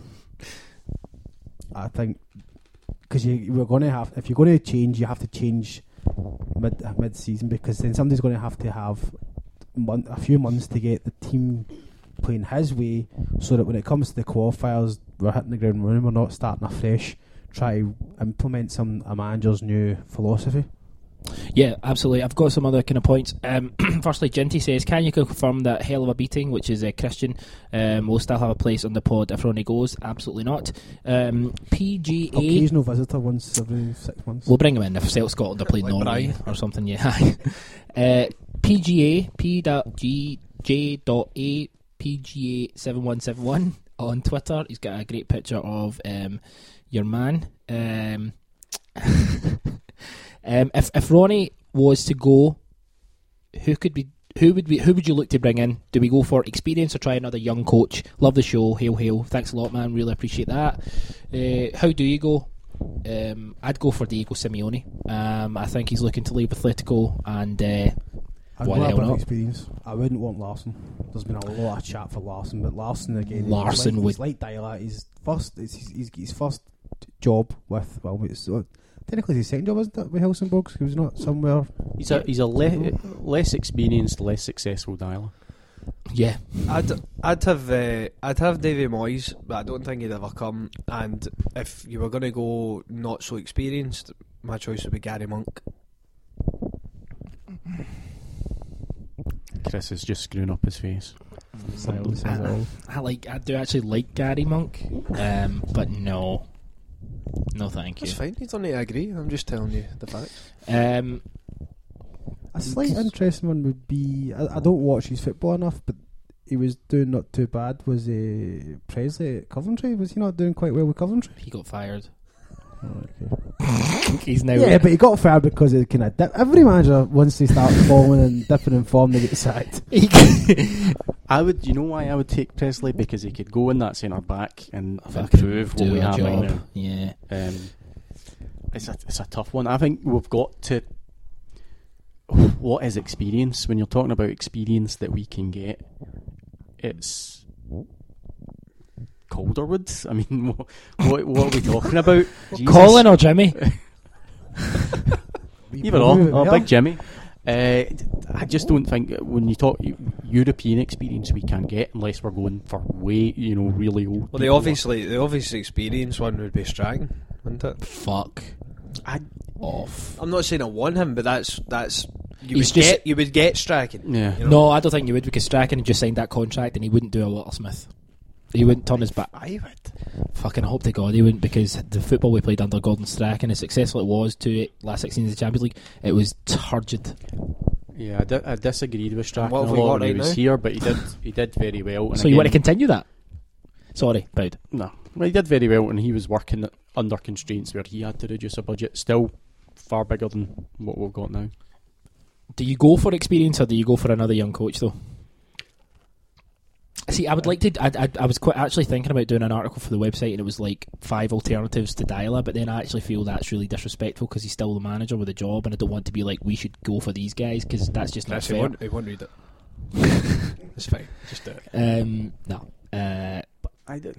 I think because you we're going to have, if you're going to change, you have to change mid mid season, because then somebody's going to have to have mon- a few months to get the team playing his way, so that when it comes to the qualifiers, we're hitting the ground running. We're not starting afresh. Try to implement some a manager's new philosophy. Yeah, absolutely. I've got some other kind of points. Um, firstly, Ginty says, can you confirm that Hell of a Beating, which is a Christian, um, will still have a place on the pod if Ronnie goes? Absolutely not. Um, P G A... Occasional visitor once every six months. We'll bring him in if Celtic Scotland are playing Like Norway Brian. or something, yeah. uh, P G A, P G J A, P G A seven one seven one on Twitter. He's got a great picture of um, your man. Um... Um, if if Ronnie was to go, who could be who would be who would you look to bring in? Do we go for experience or try another young coach? Love the show, hail hail! Thanks a lot, man. Really appreciate that. Uh, how do you go? Um, I'd go for Diego Simeone. Um, I think he's looking to leave Atletico, and uh, I'd Why the want a hell bit of not? experience. I wouldn't want Larson. There's been a lot of chat for Larson, but Larson again. Larson he's like, would- he's like Dyla. He's first. It's his, his, his first job with. Well, it's uh, technically his second job, isn't it? With Helsingborg, he was not somewhere. He's a he's a le- less experienced, less successful dialer. Yeah. I'd I'd have uh, I'd have Davy Moyes, but I don't think he'd ever come. And if you were going to go not so experienced, my choice would be Gary Monk. Chris is just screwing up his face. I, I like. I do actually like Gary Monk, um, but no, no, thank you. That's fine. You don't need to agree. I'm just telling you the facts. Um, A slight interesting one would be. I, I don't watch his football enough, but he was doing not too bad. Was uh, Presley at Coventry? Was he not doing quite well with Coventry? he got fired. Oh, okay. He's now. Yeah, but he got fired because it kind of dip. Every manager, once they start falling and dipping in form, they get sacked. I would, you know, why I would take Presley, because he could go in that centre back and Fucking improve what do we a have right job. now. Yeah. Um, it's a it's a tough one. I think we've got to. What is experience? When you're talking about experience that we can get, it's Calderwood. I mean, what what, what are we talking about? Jesus. Colin or Jimmy? Either or. Oh, big Jimmy. Uh, I just don't think when you talk European experience we can get unless we're going for way, you know, really old. Well, the people. obviously the obvious experience one would be Strachan, wouldn't it? Fuck I, off. I'm not saying I want him, but that's that's you He's would just- get you would get Strachan. yeah. You know? No, I don't think you would, because Strachan had just signed that contract and he wouldn't do a Waltersmith. He wouldn't turn his back. I would. Fucking hope to God he wouldn't, because the football we played under Gordon Strachan, as successful it was to last sixteen of the Champions League, it was turgid. Yeah, I, di- I disagreed with Strachan what a have we lot got when he right was now? here, but he did he did very well. And So you want to again- continue that? Sorry, Boud. No, well, he did very well, and he was working under constraints where he had to reduce a budget. Still far bigger than what we've got now. Do you go for experience or do you go for another young coach though? See, I would like to. I, I, I was quite actually thinking about doing an article for the website, and it was like five alternatives to Dyla. But then I actually feel that's really disrespectful because he's still the manager with a job, and I don't want to be like we should go for these guys because that's just not That's he fair. won't, he won't read it. It's fine. Just do it. Um, no. Uh, I did.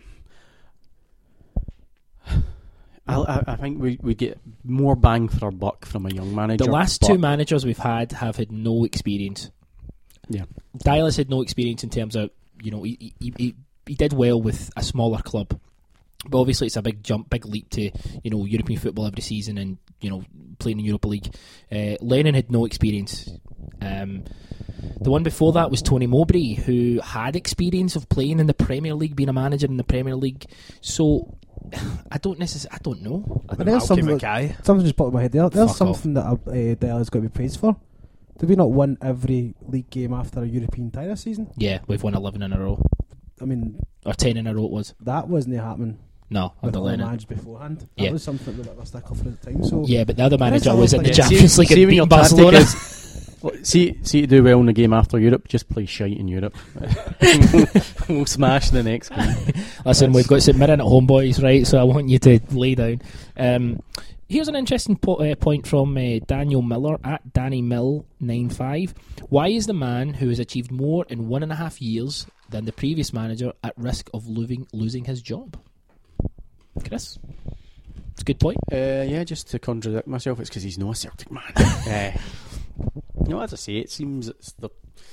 I, I, I think we we get more bang for our buck from a young manager. the last but- two managers we've had have had no experience. Yeah. Dyla's had no experience in terms of, you know, he, he, he, he did well with a smaller club, but obviously it's a big jump, big leap to, you know, European football every season and, you know, playing in Europa League. Uh, Lennon had no experience. Um, the one before that was Tony Mowbray, who had experience of playing in the Premier League, being a manager in the Premier League. So I don't necessarily, I don't know. And But there's Malky something that- Mackay. Something just popped in my head there. There's Fuck off. something that uh, Dyla's got to be praised for. Did we not win every league game after a European tie this season? Yeah, we've won eleven in a row, I mean, or ten in a row. It was that wasn't happening no with under other Lennon. managers beforehand. That Yeah. was something that was a bit of a stickler for the time. So Yeah, but the other manager That's was in the all I think. Champions League see, and when your beat tactic Barcelona. is- well, see, see to do well in the game after Europe, just play shite in Europe. We'll smash the next game. Listen, we've got St Mirren at home, boys, right? So I want you to lay down. Um, here's an interesting po- uh, point from uh, Daniel Miller at Danny Mill ninety-five. Why is the man who has achieved more in one and a half years than the previous manager at risk of losing losing his job? Chris, it's a good point. Uh, yeah, just to contradict myself, it's because he's not a Celtic man. uh, you know, as I say, it seems it's the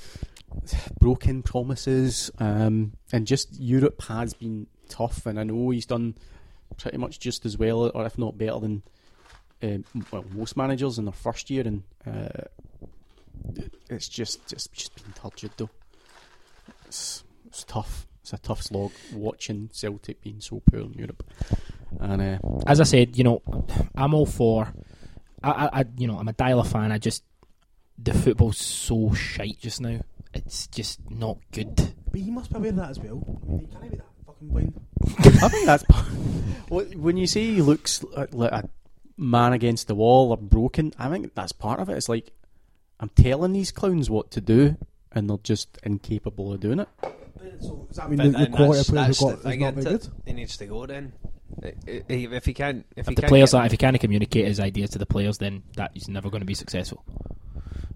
broken promises, um, and just Europe has been tough, and I know he's done pretty much just as well, or if not better than um, well most managers in their first year, and uh, it's just just just been turgid though. It's, it's tough. It's a tough slog watching Celtic being so poor in Europe, and uh, As I said, you know, I'm all for. I, I, I you know, I'm a Dyla fan. I just the football's so shite just now. It's just not good. but he must be aware of that as well. I mean, he can't be that fucking blind. I think that's when you say he looks like, like a man against the wall or broken. I think that's part of it. It's like I'm telling these clowns what to do, and they're just incapable of doing it. So does that mean But the, the then quality that's- of players that's we've the got is thing, not very isn't it? good? He needs to go then. I- I- If he can't, if, he If the can't players get- are, if he can't communicate his ideas to the players, then that is never going to be successful.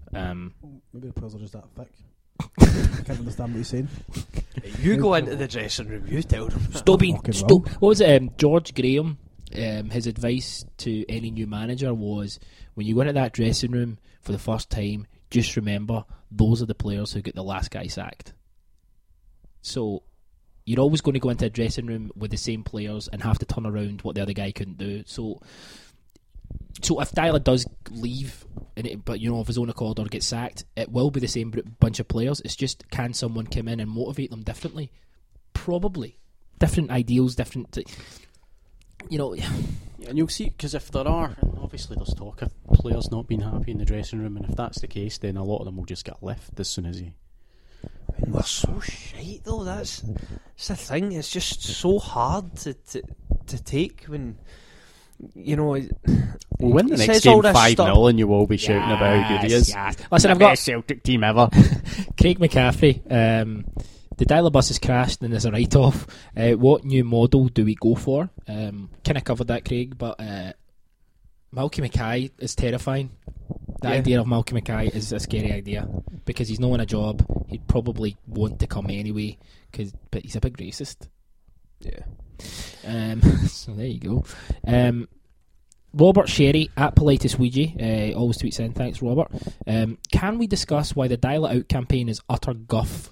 Um, Maybe the players are just that thick. I can't understand what you're saying. You go into the dressing room, you tell them. Stop being Fucking stop. wrong. What was it? Um, George Graham. Um, his advice to any new manager was, when you go into that dressing room for the first time, just remember those are the players who get the last guy sacked. So you're always going to go into a dressing room with the same players and have to turn around what the other guy couldn't do. So, so if Dyla does leave, and it, but you know, of his own accord or gets sacked, it will be the same br- bunch of players. It's just, can someone come in and motivate them differently? Probably. Different ideals, different. T- you know. Yeah, and you'll see, because if there are, and obviously there's talk of players not being happy in the dressing room, and if that's the case, then a lot of them will just get left as soon as he. I mean, we're so shite though. That's, that's the thing. It's just so hard to to, to take when, you know. It, We'll win the he next says all game this five stuff- nil, and you will be shouting about how good he is. Yes. Listen, The I've got best Celtic team ever. Craig McCaffrey. Um, the Dyla bus has crashed and there's a write-off. Uh, what new model do we go for? Um, kind of covered that, Craig, but uh, Malky Mackay is terrifying. The Yeah. idea of Malky Mackay is a scary idea because he's not in a job. He'd probably want to come anyway, cause, but he's a big racist. Yeah. Um, so there you go. Um, Robert Sherry at Politis Ouija uh, always tweets in. Thanks, Robert. Um, can we discuss why the Dial It Out campaign is utter guff?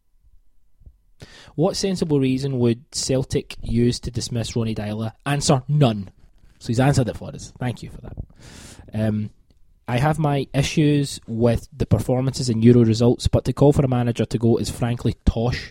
What sensible reason would Celtic use to dismiss Ronny Deila? Answer: none. So he's answered it for us. Thank you for that. Um, I have my issues with the performances and Euro results, but to call for a manager to go is frankly tosh.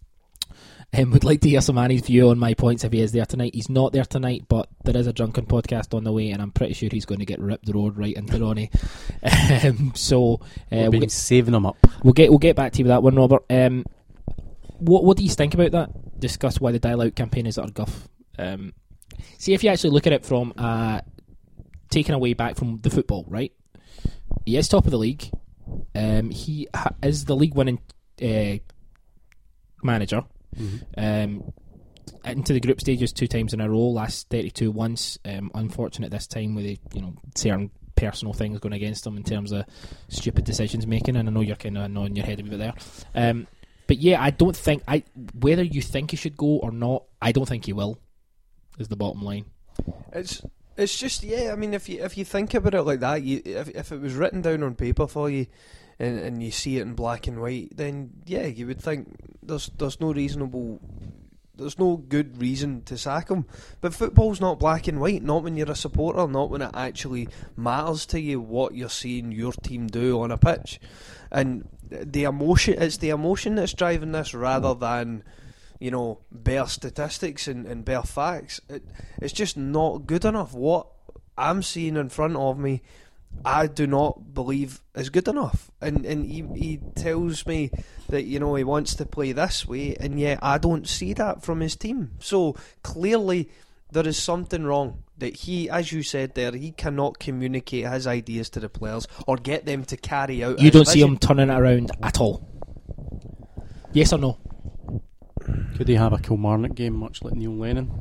Um, would like to hear some Annie's view on my points if he is there tonight. He's not there tonight, but there is a drunken podcast on the way, and I'm pretty sure he's going to get ripped the road right into Ronnie. um, so uh, We've we'll, been get, saving him up. we'll get we'll get back to you with that one, Robert. Um, what what do you think about that? Discuss why the Dial Out campaign is utter guff. Um, see if you actually look at it from uh, taken away back from the football, right? He is top of the league. Um, he ha- is the league winning uh, manager. Mm-hmm. Um, into the group stages two times in a row. Last thirty-two once. Um, unfortunate this time with the, you know, certain personal things going against him in terms of stupid decisions making. And I know you're kind of nodding your head a bit there. Um, but yeah, I don't think I whether you think he should go or not, I don't think he will. Is the bottom line. It's it's just yeah. I mean, if you if you think about it like that, you if if it was written down on paper for you, and and you see it in black and white, then yeah, you would think there's there's no reasonable, there's no good reason to sack him. But football's not black and white. Not when you're a supporter. Not when it actually matters to you what you're seeing your team do on a pitch, and the emotion. It's the emotion that's driving this rather than, you know, bare statistics and, and bare facts. It, it's just not good enough. What I'm seeing in front of me, I do not believe is good enough. And and he, he tells me that, you know, he wants to play this way, and yet I don't see that from his team. So clearly there is something wrong. That he, as you said there, he cannot communicate his ideas to the players or get them to carry out You his don't see vision. him turning it around at all. Yes or no? Could he have a Kilmarnock game much like Neil Lennon?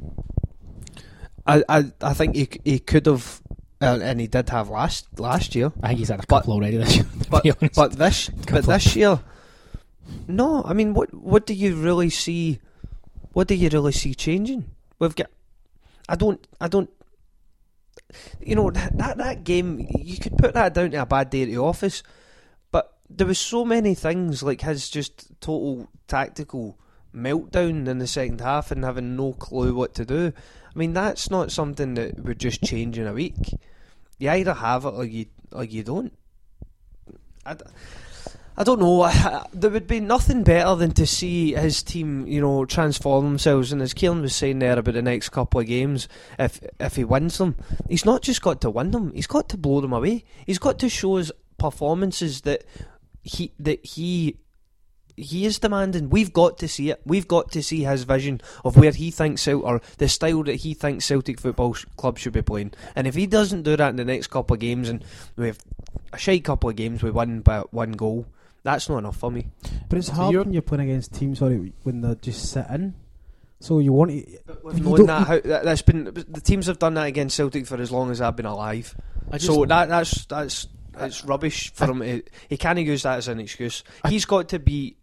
I, I, I think he he could have, uh, and he did have last last year. I think he's had a But- couple already this year. To But be honest. but this but Couple. this year, no. I mean, what what do you really see? What do you really see changing? We've got. I don't. I don't. You know, that that game, you could put that down to a bad day at the office, but there was so many things like his just total tactical meltdown in the second half and having no clue what to do. I mean, that's not something that would just change in a week. You either have it or you or you don't. I, d- I don't know. I, I, there would be nothing better than to see his team, you know, transform themselves. And as Kieran was saying there about the next couple of games, if if he wins them, he's not just got to win them; he's got to blow them away. He's got to show his performances that he that he he is demanding. We've got to see it. We've got to see his vision of where he thinks Celt or the style that he thinks Celtic Football sh- Club should be playing. And if he doesn't do that in the next couple of games, and we have a shite couple of games, we win by one goal. That's not enough for me. But it's So hard you're- when you're playing against teams, sorry, when they just sit in. So you want to. We've You known don't- that, how, that that's been the teams have done that against Celtic for as long as I've been alive. I just, So that that's that's it's rubbish for him. To, he can't use that as an excuse. He's got to be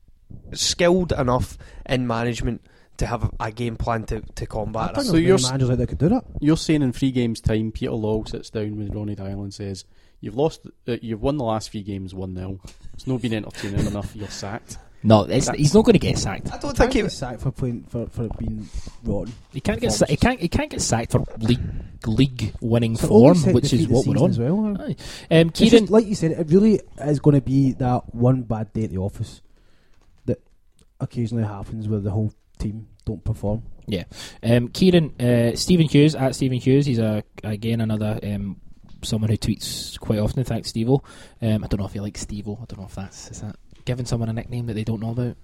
skilled enough in management to have a, a game plan to, to combat that. So you're you're s- managers out there could do that. You're saying in three games' time, Peter Law sits down with Ronnie Dyle and says, "You've lost. Uh, you've won the last three games one nil. It's not been entertaining enough. You're sacked." No, it's, he's not going to get sacked. I don't Can't think he get sacked for playing for, for it being rotten. He can't get sa- he can't he can't get sacked for league league winning So form, always said which is defeat the what we're season on. as well. Aye. Um, It's Kieran, just, like you said, it really is going to be that one bad day at the office that occasionally happens where the whole team don't perform. yeah, um, Kieran, uh, Stephen Hughes at Stephen Hughes. He's a again another um, someone who tweets quite often. Thanks, Steve-O. Um, I don't know if you like Steve-O. I don't know if that's is that giving someone a nickname that they don't know about.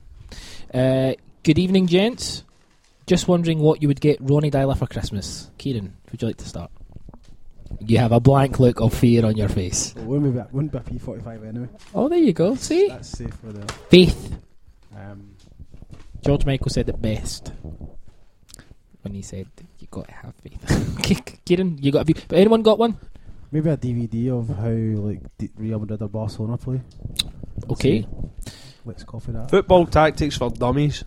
Uh, good evening, gents. Just wondering what you would get Ronnie Dyler for Christmas. Kieran, would you like to start? You have a blank look of fear on your face. Well, wouldn't be, wouldn't be a P forty-five anyway. Oh, there you go. See? That's safe for the. Faith. Um, George Michael said it best when he said, you got to have faith. Okay, Kieran, you got a few. But anyone got one? maybe a D V D of how like D- Real Madrid or Barcelona play. Okay. See. Let's copy that. football tactics for dummies.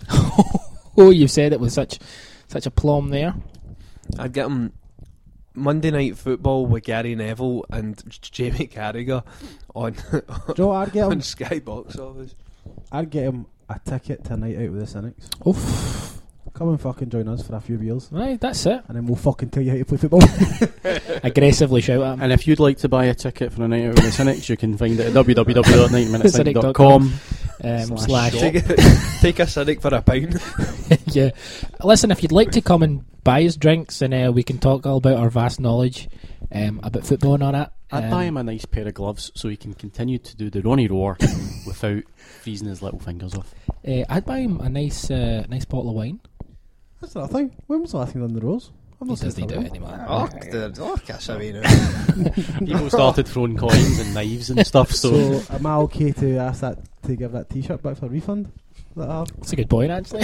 Oh, you've said it with such such a plum there. I'd get him Monday Night Football with Gary Neville and J- Jamie Carragher on Joe, I'd get on him. Sky Box Office. I'd get him a ticket to a night out with the Cynics. Oof. Come and fucking join us for a few beers, Right, that's it. and then we'll fucking tell you how to play football. Aggressively shout at him. And if you'd like to buy a ticket for a night out with the Cynics, you can find it at w w w dot ninety minute cynic dot com. Um, Slash slash shop. Take, a, take a Cynic for a pound. yeah. Listen, if you'd like to come and buy us drinks and uh, we can talk all about our vast knowledge um, about football and all that. I'd um, buy him a nice pair of gloves so he can continue to do the Ronnie roar without freezing his little fingers off. uh, I'd buy him a nice uh, nice bottle of wine. That's the thing. When was the last thing on the rose? I'm He not saying doesn't do that it anymore. Oh, the, oh that's a wee now. People started throwing coins and knives and stuff, so, So, am I okay to ask that to give that T-shirt back for a refund? Is that hard? That's a good point, actually.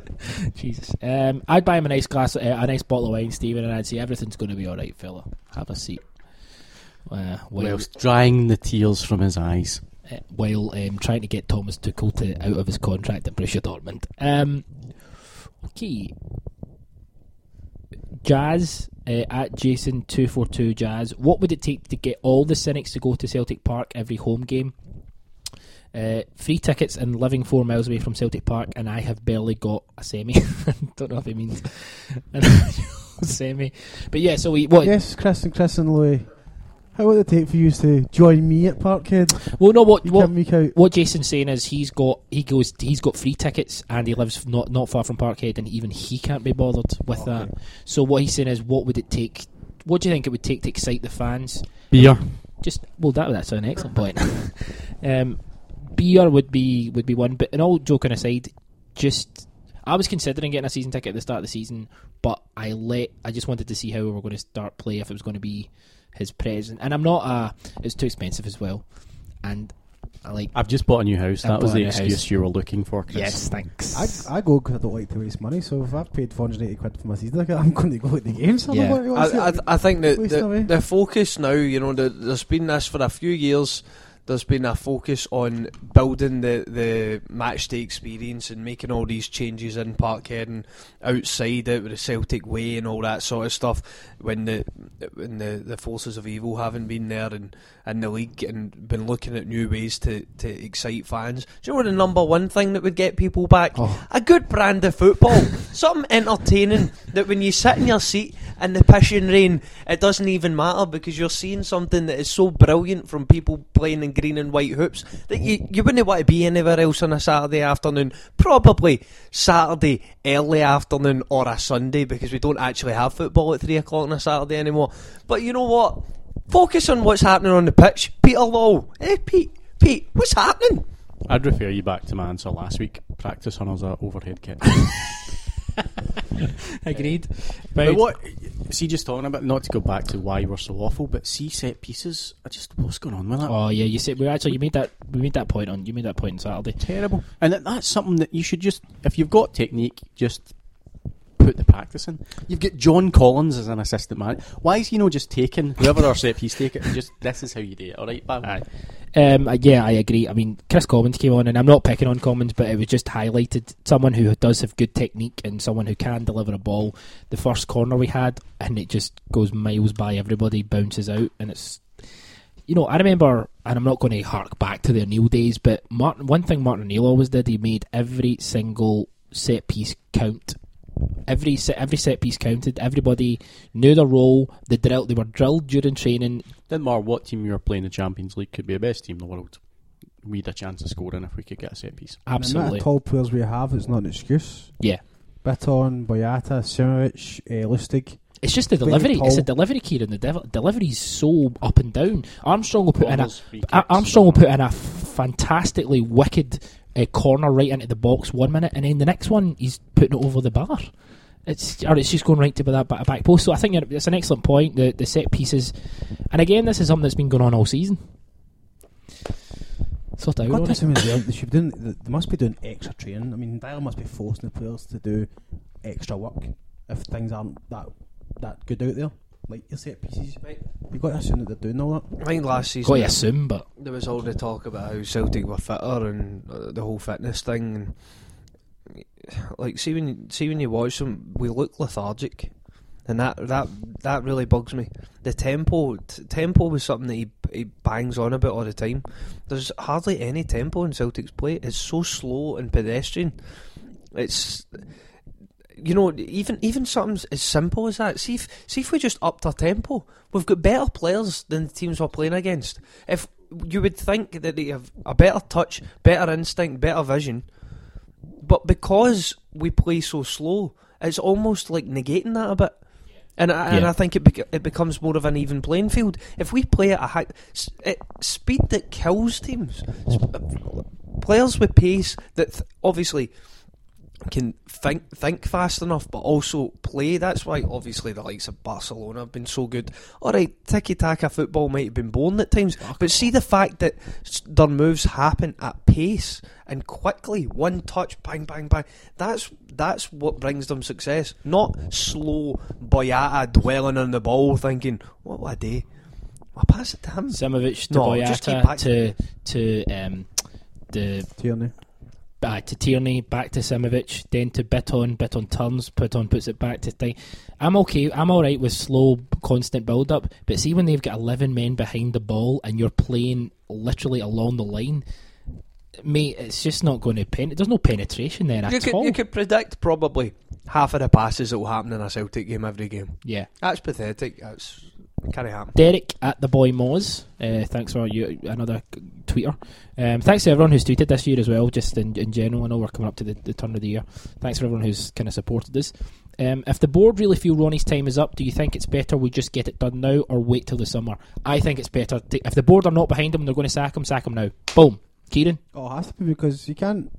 Jesus. Um, I'd buy him a nice glass, uh, a nice bottle of wine, Stephen, and I'd say everything's going to be all right, fella. Have a seat. Uh, while whilst drying the tears from his eyes. uh, while um, trying to get Thomas Tuchel to out of his contract at Borussia Dortmund. Um, okay. Jazz uh, at Jason two four two Jazz. What would it take to get all the Cynics to go to Celtic Park every home game? Uh, free tickets and living four miles away from Celtic Park, and I have barely got a semi. Don't know if it means an actual semi, but yeah. So we what? Yes, Chris and Chris and Louis. How would it take for you to join me at Parkhead? Well, no. What? You What? can make out. What Jason's saying is he's got he goes he's got free tickets and he lives not not far from Parkhead, and even he can't be bothered with Okay. that. So what he's saying is, what would it take? What do you think it would take to excite the fans? Beer. Just well, that that's an excellent point. um, beer would be would be one, but in all joking aside, just I was considering getting a season ticket at the start of the season, but I let I just wanted to see how we were going to start play, if it was going to be his present, and I'm not. Uh, it's too expensive as well, and I like. I've just bought a new house. I've That was bought a the new excuse house. you were looking for, Chris. Yes, thanks. I, I go because I don't like to waste money. So if I've paid four hundred eighty quid for my season ticket, I'm going to go at the games. So Yeah. I'm going to go and see I, I, it. I think that Wasting away. the, the focus now, you know, the, there's been this for a few years. There's been a focus on building the, the match day experience and making all these changes in Parkhead and outside it with the Celtic Way and all that sort of stuff. When the when the, the forces of evil haven't been there and in the league and been looking at new ways to, to excite fans. Do you know what the number one thing that would get people back? Oh. A good brand of football, something entertaining that when you sit in your seat in the pissing rain, it doesn't even matter because you're seeing something that is so brilliant from people playing in green and white hoops that you, you wouldn't want to be anywhere else on a Saturday afternoon. Probably Saturday early afternoon or a Sunday because we don't actually have football at three o'clock on a Saturday anymore. But you know what? Focus on what's happening on the pitch. Peter Law. Eh, Pete, Pete, what's happening? I'd refer you back to my answer last week. Practice hunters are overhead kit. Agreed. But what? See, just talking about, not to go back to why we're so awful, but see set pieces. I just what's going on with that? Oh yeah, you said we actually you made that we made that point on you made that point on Saturday. Terrible. And that, that's something that you should just, if you've got technique, just put put the practice in. You've got John Collins as an assistant man. Why is he not just taking whoever our set piece take it and just this is how you do it? All right, Bam? Aye. Um, yeah, I agree. I mean, Chris Commons came on, and I'm not picking on Commons, but it was just highlighted someone who does have good technique and someone who can deliver a ball. The first corner we had, and it just goes miles by everybody, bounces out, and it's, you know, I remember, and I'm not going to hark back to the O'Neill days, but Martin, one thing Martin O'Neill always did, he made every single set piece count. Every set, every set piece counted. Everybody knew their role. They drill, they were drilled during training. Didn't matter what team you were playing in the Champions League, could be the best team in the world. We had a chance of scoring if we could get a set piece. Absolutely. The tall players we have, it's not an excuse. Yeah. Bitton, Boyata, Simovic, uh, Lustig. It's just the Very delivery. tall. It's a delivery, Kieran. The dev- delivery's so up and down. Armstrong will put in a Corners, free Ar- kicks, Armstrong will uh, put in a fantastically wicked uh, corner right into the box one minute, and then the next one he's putting it over the bar. It's or it's just going right to that back post. So I think it's an excellent point. The the set pieces, and again, this is something that's been going on all season. Sort out Got on to it. assume as well, they should be doing. They must be doing extra training. I mean, Dyer must be forcing the players to do extra work if things aren't that that good out there. Like your set pieces, Right. you've got to assume that they're doing all that. I think last season Got to assume, but there was all the talk about how Celtic were fitter and uh, the whole fitness thing. And like, see when see when you watch them, we look lethargic, and that that that really bugs me. The tempo t- tempo was something that he he bangs on about all the time. There's hardly any tempo in Celtic's play. It's so slow and pedestrian. It's, you know, even even something as simple as that. See if see if we just upped our tempo. We've got better players than the teams we're playing against. If you would think that they have a better touch, better instinct, better vision, but because we play so slow, it's almost like negating that a bit. And I, and Yeah. I think it bec- it becomes more of an even playing field. If we play at a high s- it, speed that kills teams, Sp- players with pace that th- obviously can think think fast enough, but also play. That's why obviously the likes of Barcelona have been so good. All right, tiki taka football might have been born at times, but see the fact that s- their moves happen at pace and quickly, one touch, bang, bang, bang. That's that's what brings them success. Not slow Boyata dwelling on the ball, thinking, "What will I do? I'll pass it to him." Simovic to No, just keep Boyata back- to to um, the Tierney. uh, to Tierney, back to Simovic, then to Bitton. Bitton turns, Bitton puts it back to thing. I'm okay. I'm all right with slow, constant build up. But see when they've got eleven men behind the ball and you're playing literally along the line, mate, it's just not going to pen. There's no penetration there You at could, all. you could predict probably half of the passes that will happen in a Celtic game every game. Yeah. That's pathetic. That's can't happen. Derek at the boy Moz, uh, thanks for you another c- tweeter. Um, thanks to everyone who's tweeted this year as well, just in, in general. I know we're coming up to the, the turn of the year. Thanks for everyone who's kind of supported us. Um, if the board really feel Ronnie's time is up, do you think it's better we just get it done now or wait till the summer? I think it's better. To, if the board are not behind him and they're going to sack him, sack him now. Boom. Kieran? Oh, it has to be because you can't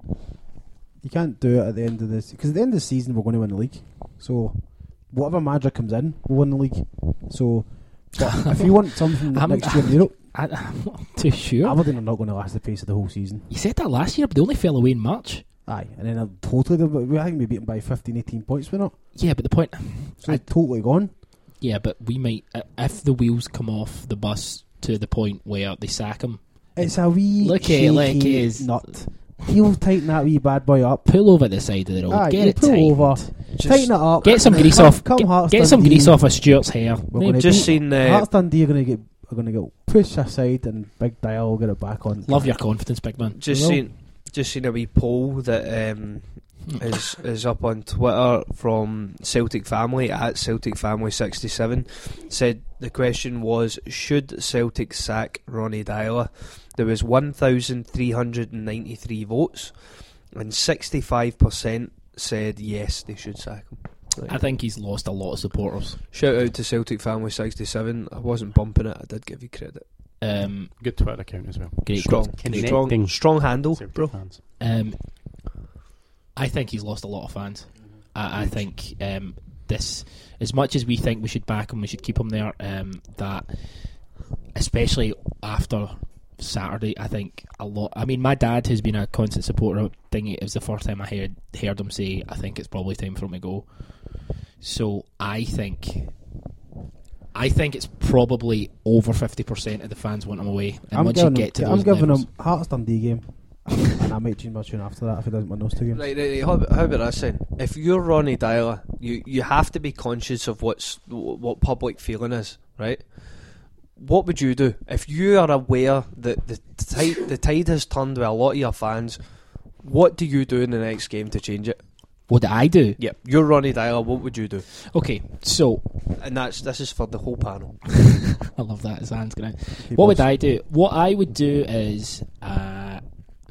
you can't do it at the end of this because at the end of the season we're going to win the league. So whatever manager comes in, we'll win the league. So but if you want something I'm- next year in Europe, I, I'm not too sure. Aberdeen are not going to last the pace of the whole season. You said that last year, but they only fell away in March. Aye, and then uh, totally, we I think we beat them by fifteen, eighteen points. We're not, Yeah, but the point... so it's totally gone. Yeah, but we might... Uh, if the wheels come off the bus to the point where they sack him, It's a wee Look at shaky it, like it is. nut. He'll tighten that wee bad boy up. pull over the side of the road, Aye, get you it pull tightened. over, tighten it up. Get some grease Come- off. Come Get, Hearts get some Dundee. grease off of Stuart's hair. We're gonna Just beat- seen uh, Hearts Dundee are going to get are going to get pushed aside, and Big Dial will get it back on. Love your confidence, big man. just Well. seen just seen a wee poll that um, is is up on Twitter from Celtic Family at Celtic Family sixty-seven. Said the question was, should Celtic sack Ronnie Deila? There was one thousand three hundred ninety-three votes, and sixty-five percent said yes, they should sack him. Right. I think he's lost a lot of supporters. Shout out to Celtic Family sixty-seven. I wasn't bumping it. I did give you credit. Um, Good Twitter account as well. great. Strong, Connecting strong, strong handle, Celtic bro. fans. Um, I think he's lost a lot of fans. I, I think um, this, as much as we think we should back him, we should keep him there. Um, that, especially after Saturday, I think a lot. I mean, my dad has been a constant supporter of Dingy. It was the first time I heard heard him say, "I think it's probably time for him to go." So I think, I think it's probably over fifty percent of the fans want him away. And I'm once you giving get to him, those I'm giving levels, him Hearts Dundee game, and I might change my tune after that if he doesn't win those two games. Right, right, right. How, about- how about this then? If you're Ronnie Dyler, you, you have to be conscious of what's what public feeling is, right? What would you do if you are aware that the tide the tide has turned with a lot of your fans? What do you do in the next game to change it? what do I do? Yep, you're Ronnie Dyler. What would you do? Okay, so And that's this is for the whole panel. I love that. His hand's going out. Keep What us- would I do? What I would do is, uh,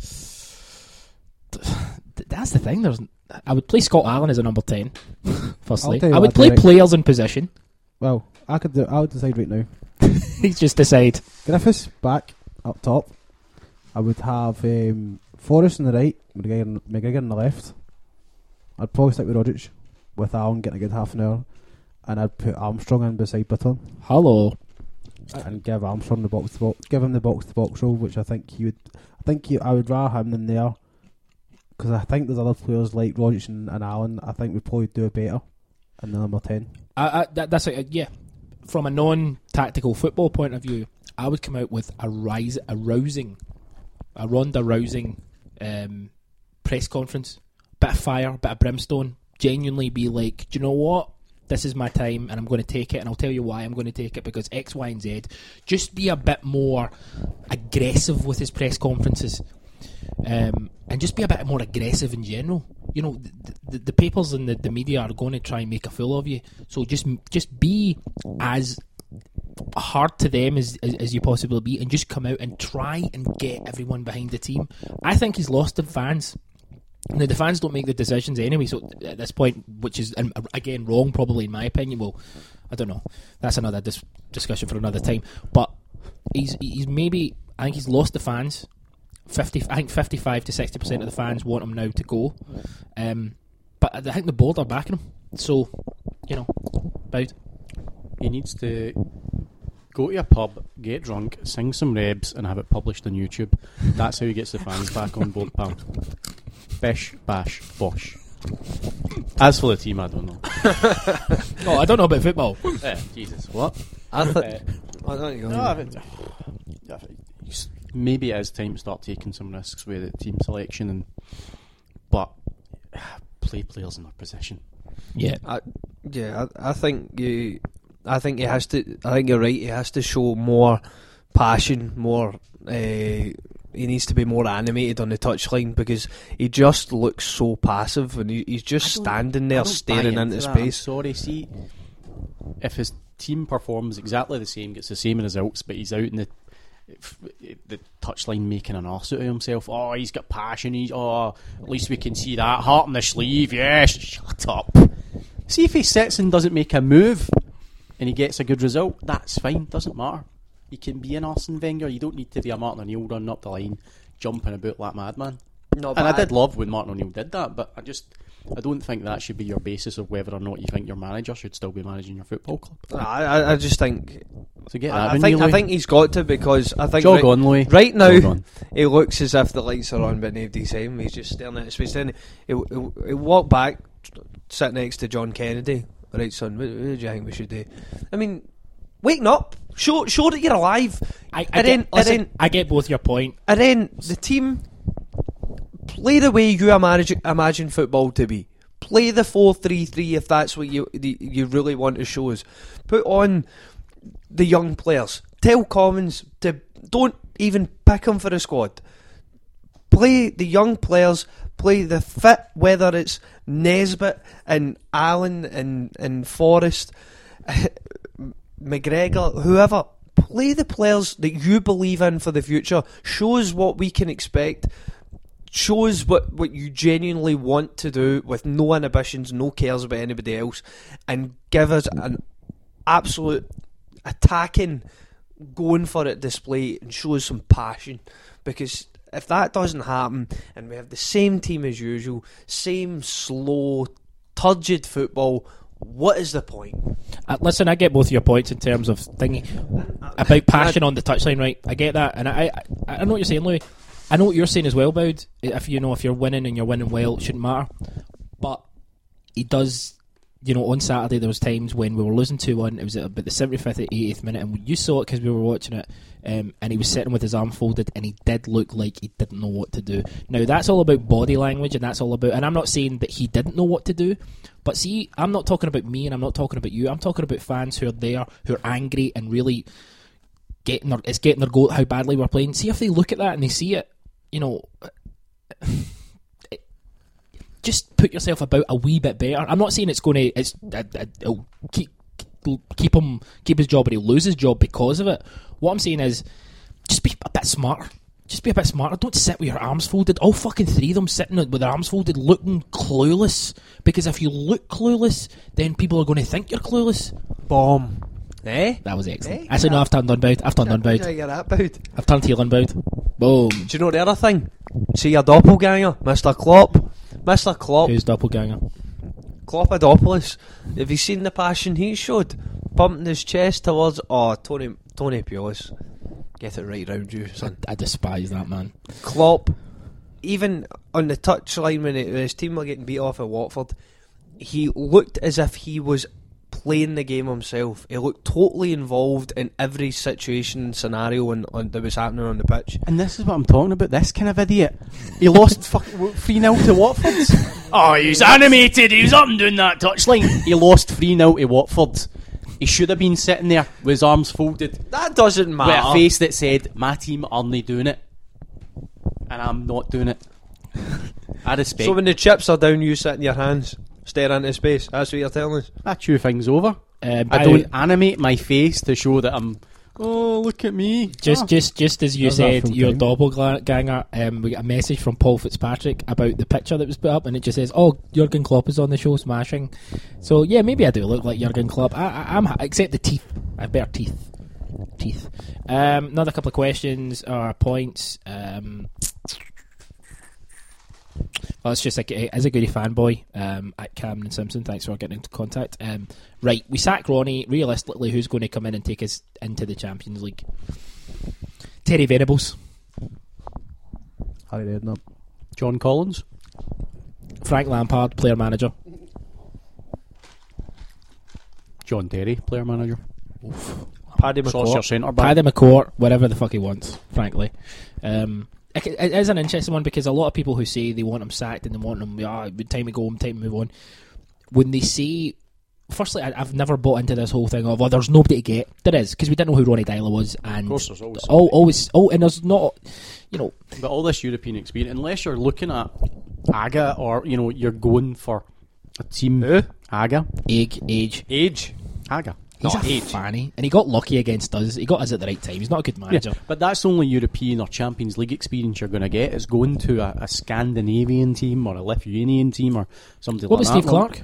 th- that's the thing. There's, I would play Scott Allen as a number ten. Firstly, I'll tell you I what would I'd play do, right? players in position. Well, I could do. I would decide right now. He's just decide. Griffiths back up top. I would have um, Forrest on the right, McGregor, McGregor on the left. I'd probably stick with Rodgers, with Allen getting a good half an hour, and I'd put Armstrong in beside Bitton Hello. and give Armstrong the box to box, give him the box to box role, which I think he would. I think he, I would rather him than there, because I think there's other players like Rodgers and, and Allen. I think would probably do it better in the number ten. I, I, that, that's a, yeah. From a non-tactical football point of view, I would come out with a rise, a rousing, a Ronda rousing um, press conference. Bit of fire, bit of brimstone. Genuinely be like, do you know what? This is my time, and I'm going to take it, and I'll tell you why I'm going to take it, because X, Y, and Z. Just be a bit more aggressive with his press conferences, um, and just be a bit more aggressive in general. You know, the, the, the papers and the, the media are going to try and make a fool of you, so just just be as hard to them as, as as you possibly be, and just come out and try and get everyone behind the team. I think he's lost the fans. Now, the fans don't make the decisions anyway, so at this point, which is, um, again, wrong probably in my opinion, well, I don't know, that's another dis- discussion for another time, but he's he's maybe, I think he's lost the fans. fifty, I think fifty-five to sixty percent of the fans want him now to go, um, but I think the board are backing him, so, you know, bout. He needs to go to a pub, get drunk, sing some rebs, and have it published on YouTube. That's how he gets the fans back on board, pal. Bish, bash, bosh. As for the team, I don't know. Oh, I don't know about football. Eh, Jesus, what? I Uh, th- I don't know. no, I think- I think s- maybe it is time to start taking some risks with the team selection, and but play players in their position. Yeah. I, yeah, I, I think you. I think he has to. I think you're right. He has to show more passion, more. Uh, he needs to be more animated on the touchline, because he just looks so passive, and he, he's just I don't- standing I there don't staring buy into that. I'm space. sorry, see, if his team performs exactly the same, gets the same results, but he's out in the the touchline making an arse out of himself. Oh, he's got passion. He's, oh, at least we can see that heart in the sleeve. Yes, shut up. See if he sits and doesn't make a move, and he gets a good result. That's fine. Doesn't matter. You can be an Arsene Wenger. You don't need to be a Martin O'Neill running up the line, jumping about like madman. No, And I did love when Martin O'Neill did that, but I just I don't think that should be your basis of whether or not you think your manager should still be managing your football club. I, I, I just think. So get that. I, I in think. you, I Louis. think he's got to, because I think. Jog right, on, Louis. right now, Jog on. he looks as if the lights are on, but nobody's him. He's just staring at his face. Then he he he walked back, sit next to John Kennedy. Right, son, what, what do you think we should do? I mean, waking up, show show that you're alive. I, I, And get, then- and listen, then- I get both your point. And then the team play the way you imagine, imagine football to be. Play the four three three if that's what you the, you really want to show us. Put on the young players. Tell Commons to don't even pick them for the squad. Play the young players. Play the fit, whether it's Nesbitt and Allen and, and Forrest, McGregor, whoever. Play the players that you believe in for the future. Show us what we can expect. Show us what, what you genuinely want to do with no inhibitions, no cares about anybody else, and give us an absolute attacking, going for it display, and show us some passion. Because if that doesn't happen, and we have the same team as usual, same slow, turgid football, what is the point? Uh, listen, I get both of your points in terms of thingy about passion on the touchline, right? I get that, and I, I, I know what you're saying, Louis. I know what you're saying as well, Boud. If you know if you're winning and you're winning well, it shouldn't matter. But he does you know, on Saturday there was times when we were losing two one. It was at about the seventy-fifth, eightieth minute, and you saw it because we were watching it. Um, and he was sitting with his arm folded, and he did look like he didn't know what to do. Now that's all about body language, and that's all about. And I'm not saying that he didn't know what to do, but see, I'm not talking about me, and I'm not talking about you. I'm talking about fans who are there, who are angry and really getting their, it's getting their goat how badly we're playing. See if they look at that and they see it, you know. Just put yourself about a wee bit better. I'm not saying it's going to. It's it'll keep keep him keep his job, and he'll lose his job because of it. What I'm saying is, just be a bit smarter. Just be a bit smarter. Don't sit with your arms folded. All fucking three of them sitting with their arms folded, looking clueless. Because if you look clueless, then people are going to think you're clueless. Bomb. Eh? That was excellent. Eh? Actually, no, I've turned unbound. I've turned unbound. Did I get that bout? I've turned heel unbound. Boom. Do you know the other thing? See your doppelganger, Mister Klopp. Mister Klopp. Who's doppelganger? Kloppadopoulos. Have you seen the passion he showed? Pumping his chest towards... Oh, Tony Tony Pulis. Get it right round you, son. I, I despise that man. Klopp, even on the touchline when, it, when his team were getting beat off at Watford, he looked as if he was playing the game himself. He looked totally involved in every situation and scenario on, on, that was happening on the pitch. And this is what I'm talking about, this kind of idiot. He lost three nil to Watford. Oh, he's animated, he was up and doing that touchline. He lost three nil to Watford. He should have been sitting there with his arms folded. That doesn't matter. With a face that said, my team aren't doing it. And I'm not doing it. I respect. So when the chips are down, you sit in your hands, stare into space. That's what you're telling us? I chew things over. Uh, I don't animate my face to show that I'm, oh, look at me. Just, ah. just, just as you How's that said, from your time? doppelganger. Um, we got a message from Paul Fitzpatrick about the picture that was put up, and it just says, "Oh, Jurgen Klopp is on the show, smashing." So yeah, maybe I do look like Jurgen Klopp. I, I, I'm except the teeth. I have better teeth. Teeth. Um, another couple of questions or points. Um, well, it's just like as a Goody fanboy um, at Cameron Simpson. Thanks for getting into contact. Um, right, we sack Ronnie. Realistically, who's going to come in and take us into the Champions League? Terry Venables, Harry Redknapp. John Collins. Frank Lampard, player manager. John Terry, player manager. Oof. Paddy Saucer McCourt. centre back. Paddy McCourt, whatever the fuck he wants, frankly. Um, it, it is an interesting one because a lot of people who say they want him sacked and they want him, ah, oh, time to go home, time to move on. When they say, firstly, I, I've never bought into this whole thing of, oh, there's nobody to get. There is, because we didn't know who Ronnie Dyler was. And Of course, there's always all, somebody. always, oh, and there's not, you know. But all this European experience, unless you're looking at Aga or, you know, you're going for a team. Who? Aga. Age, age. Age. Aga. He's Not a age. fanny, and he got lucky against us. He got us at the right time. He's not a good manager. Yeah, but that's the only European or Champions League experience you're going to get. Is going to a, a Scandinavian team or a Lithuanian team or something What like about that. Steve Clark?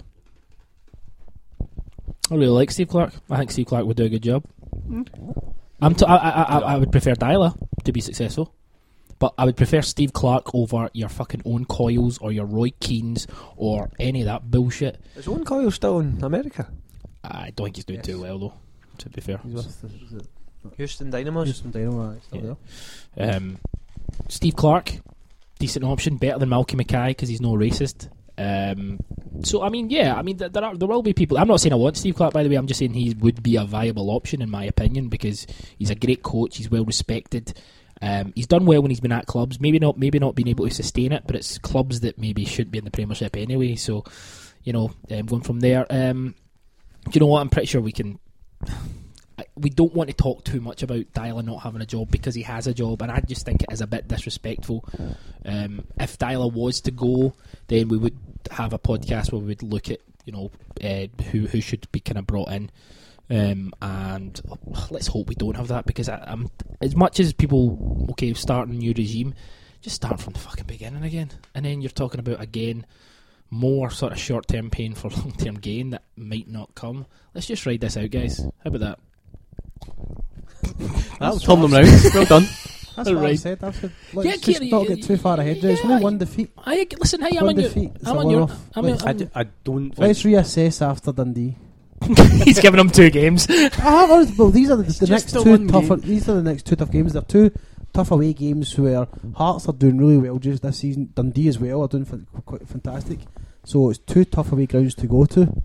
I really like Steve Clark. I think Steve Clark would do a good job. Mm. I'm t- I, I, I, I would prefer Dyla to be successful, but I would prefer Steve Clark over your fucking Owen Coyles or your Roy Keanes or any of that bullshit. Is Owen Coyle still in America? I don't think he's doing Yes. too well though. To be fair, He's with the, is it Houston Dynamos. Houston Dynamo, aye, still Yeah. there. um, Steve Clark, decent option, better than Malky Mackay because he's no racist. Um, so I mean, yeah, I mean th- there are there will be people. I'm not saying I want Steve Clark, by the way. I'm just saying he would be a viable option in my opinion because he's a great coach. He's well respected. Um, he's done well when he's been at clubs. Maybe not, maybe not being able to sustain it, but it's clubs that maybe should be in the Premiership anyway. So, you know, um, going from there. Um, do you know what? I'm pretty sure we can. I- We don't want to talk too much about Dyla not having a job because he has a job, and I just think it is a bit disrespectful. Um, if Dyla was to go, then we would have a podcast where we would look at, you know, uh, who who should be kind of brought in. Um, and let's hope we don't have that because I, I'm as much as people okay start a new regime, just start from the fucking beginning again, and then you're talking about again more sort of short term pain for long term gain that might not come. Let's just ride this out, guys. How about that? That'll turn them round. Well done. That's what I Right. said. That's what, let's Yeah, just Kieran, not you- get too far ahead. There's yeah, only one defeat. I listen. Hey, I'm One on your. defeat. It's I'm a on your. one-off. I'm, Let's- I, I'm, d- I don't think. Let's reassess after Dundee. he's giving them two games. I have, well, these are the, the just next the two one tough. game. These are the next two tough games. They're two tough away games where Hearts are doing really well just this season. Dundee as well are doing f- quite fantastic. So it's two tough away grounds to go to.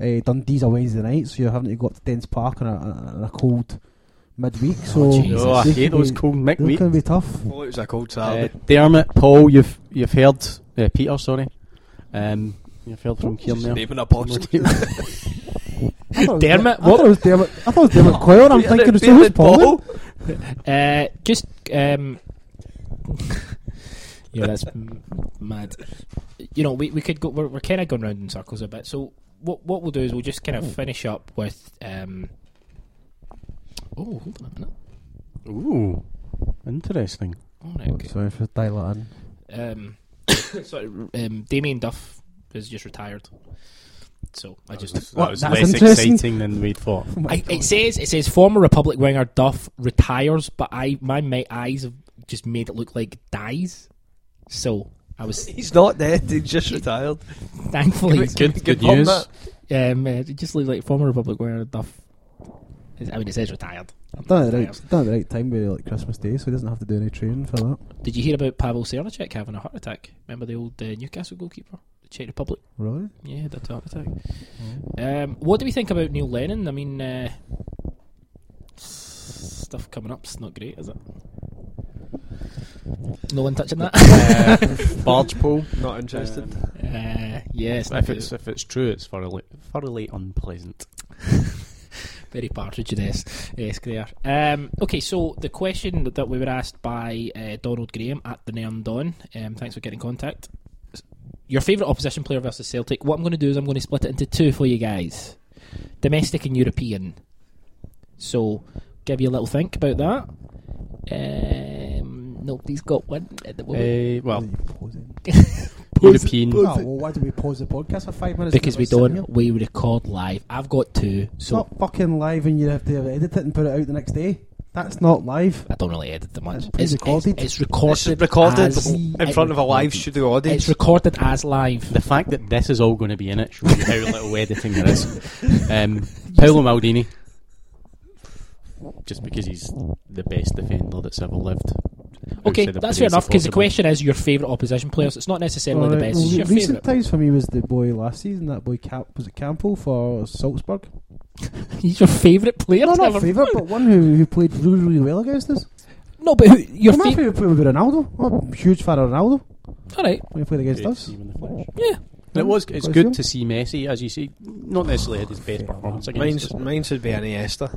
Uh, Dundee's a Wednesday night, so you're having to go up to Dens Park on a, on a cold midweek. So Oh, Jesus. Oh, I they hate could those be- cold they're midweeks. going to be tough. Well, it was a cold Uh, Saturday. Dermot, Paul, you've you've heard uh, Peter, sorry, um, you've heard from Kieran Just there. naming a person. I thought it was Dermot, Der- I thought it was Dermot. I thought it was Dermot Coyle. I'm thinking, so who's Paul? Uh, just um, yeah, that's m- mad. You know, we we could go. We're, we're kind of going round in circles a bit. So what what we'll do is we'll just kind of finish up with. Um, oh, hold on a minute. Ooh, interesting. All right, okay. Sorry for dial it in. Um, sorry, um, Damien Duff is just retired. So I just. That What, was that's less interesting. exciting than we'd thought. Oh my I, God. it says it says former Republic winger Duff retires, but I my, my eyes have just made it look like dies. So I was He's not dead. He's just retired. thankfully Give it- good- give- good give him news. that. um, uh, it just looked like former Republic winger Duff. I mean, it says retired. I've done it at the right, done it at the right time with like Christmas Day, so he doesn't have to do any training for that. Did you hear about Pavel Sernicek having a heart attack? Remember the old uh, Newcastle goalkeeper, the Czech Republic? Really? Yeah, that's a heart attack. Um, what do we think about Neil Lennon? I mean, uh, s- stuff coming up's not great, is it? No one touching that. uh, Barge Paul. Not interested. Uh, yeah, it's not If it's if it's true, it's thoroughly thoroughly unpleasant. very Partridge-esque there. Um, okay, so the question that we were asked by uh, Donald Graham at the Nairn Don, um, thanks for getting in contact. Your favourite opposition player versus Celtic. What I'm going to do is I'm going to split it into two for you guys. Domestic and European. So, give you a little think about that. Um, nobody's got one at the moment. Uh, well, Why are you pausing? European. Oh, well, why don't we pause the podcast for five minutes? Because we Sit don't, here? we record live. I've got two, It's so not fucking live and you have to edit it and put it out the next day. That's not live. I don't really edit them much. It's pre-recorded. It's, it's recorded. It's recorded as, in front of a live studio audience. It's recorded as live. The fact that this is all going to be in it shows you how little editing there is. Um, Paolo Maldini, just because he's the best defender that's ever lived. Okay, outside of that's fair Baresi enough, because the possible. question is your favourite opposition players. It's not necessarily the Alright, best. It's well, your recent favourite. times for me was the boy last season. That boy Camp was it Campbell for Salzburg. He's your favourite player? No, to not ever- favourite, but one who, who played really, really well against us. No, but who, your Well, my favourite... favourite player would be Ronaldo. I'm a huge fan of Ronaldo Alright, when he played against Great us. to see him in the flesh. yeah. And it was. It's Quite good soon. to see Messi, as you say, not necessarily had his best performance against Mine's, us. mine's would be Iniesta.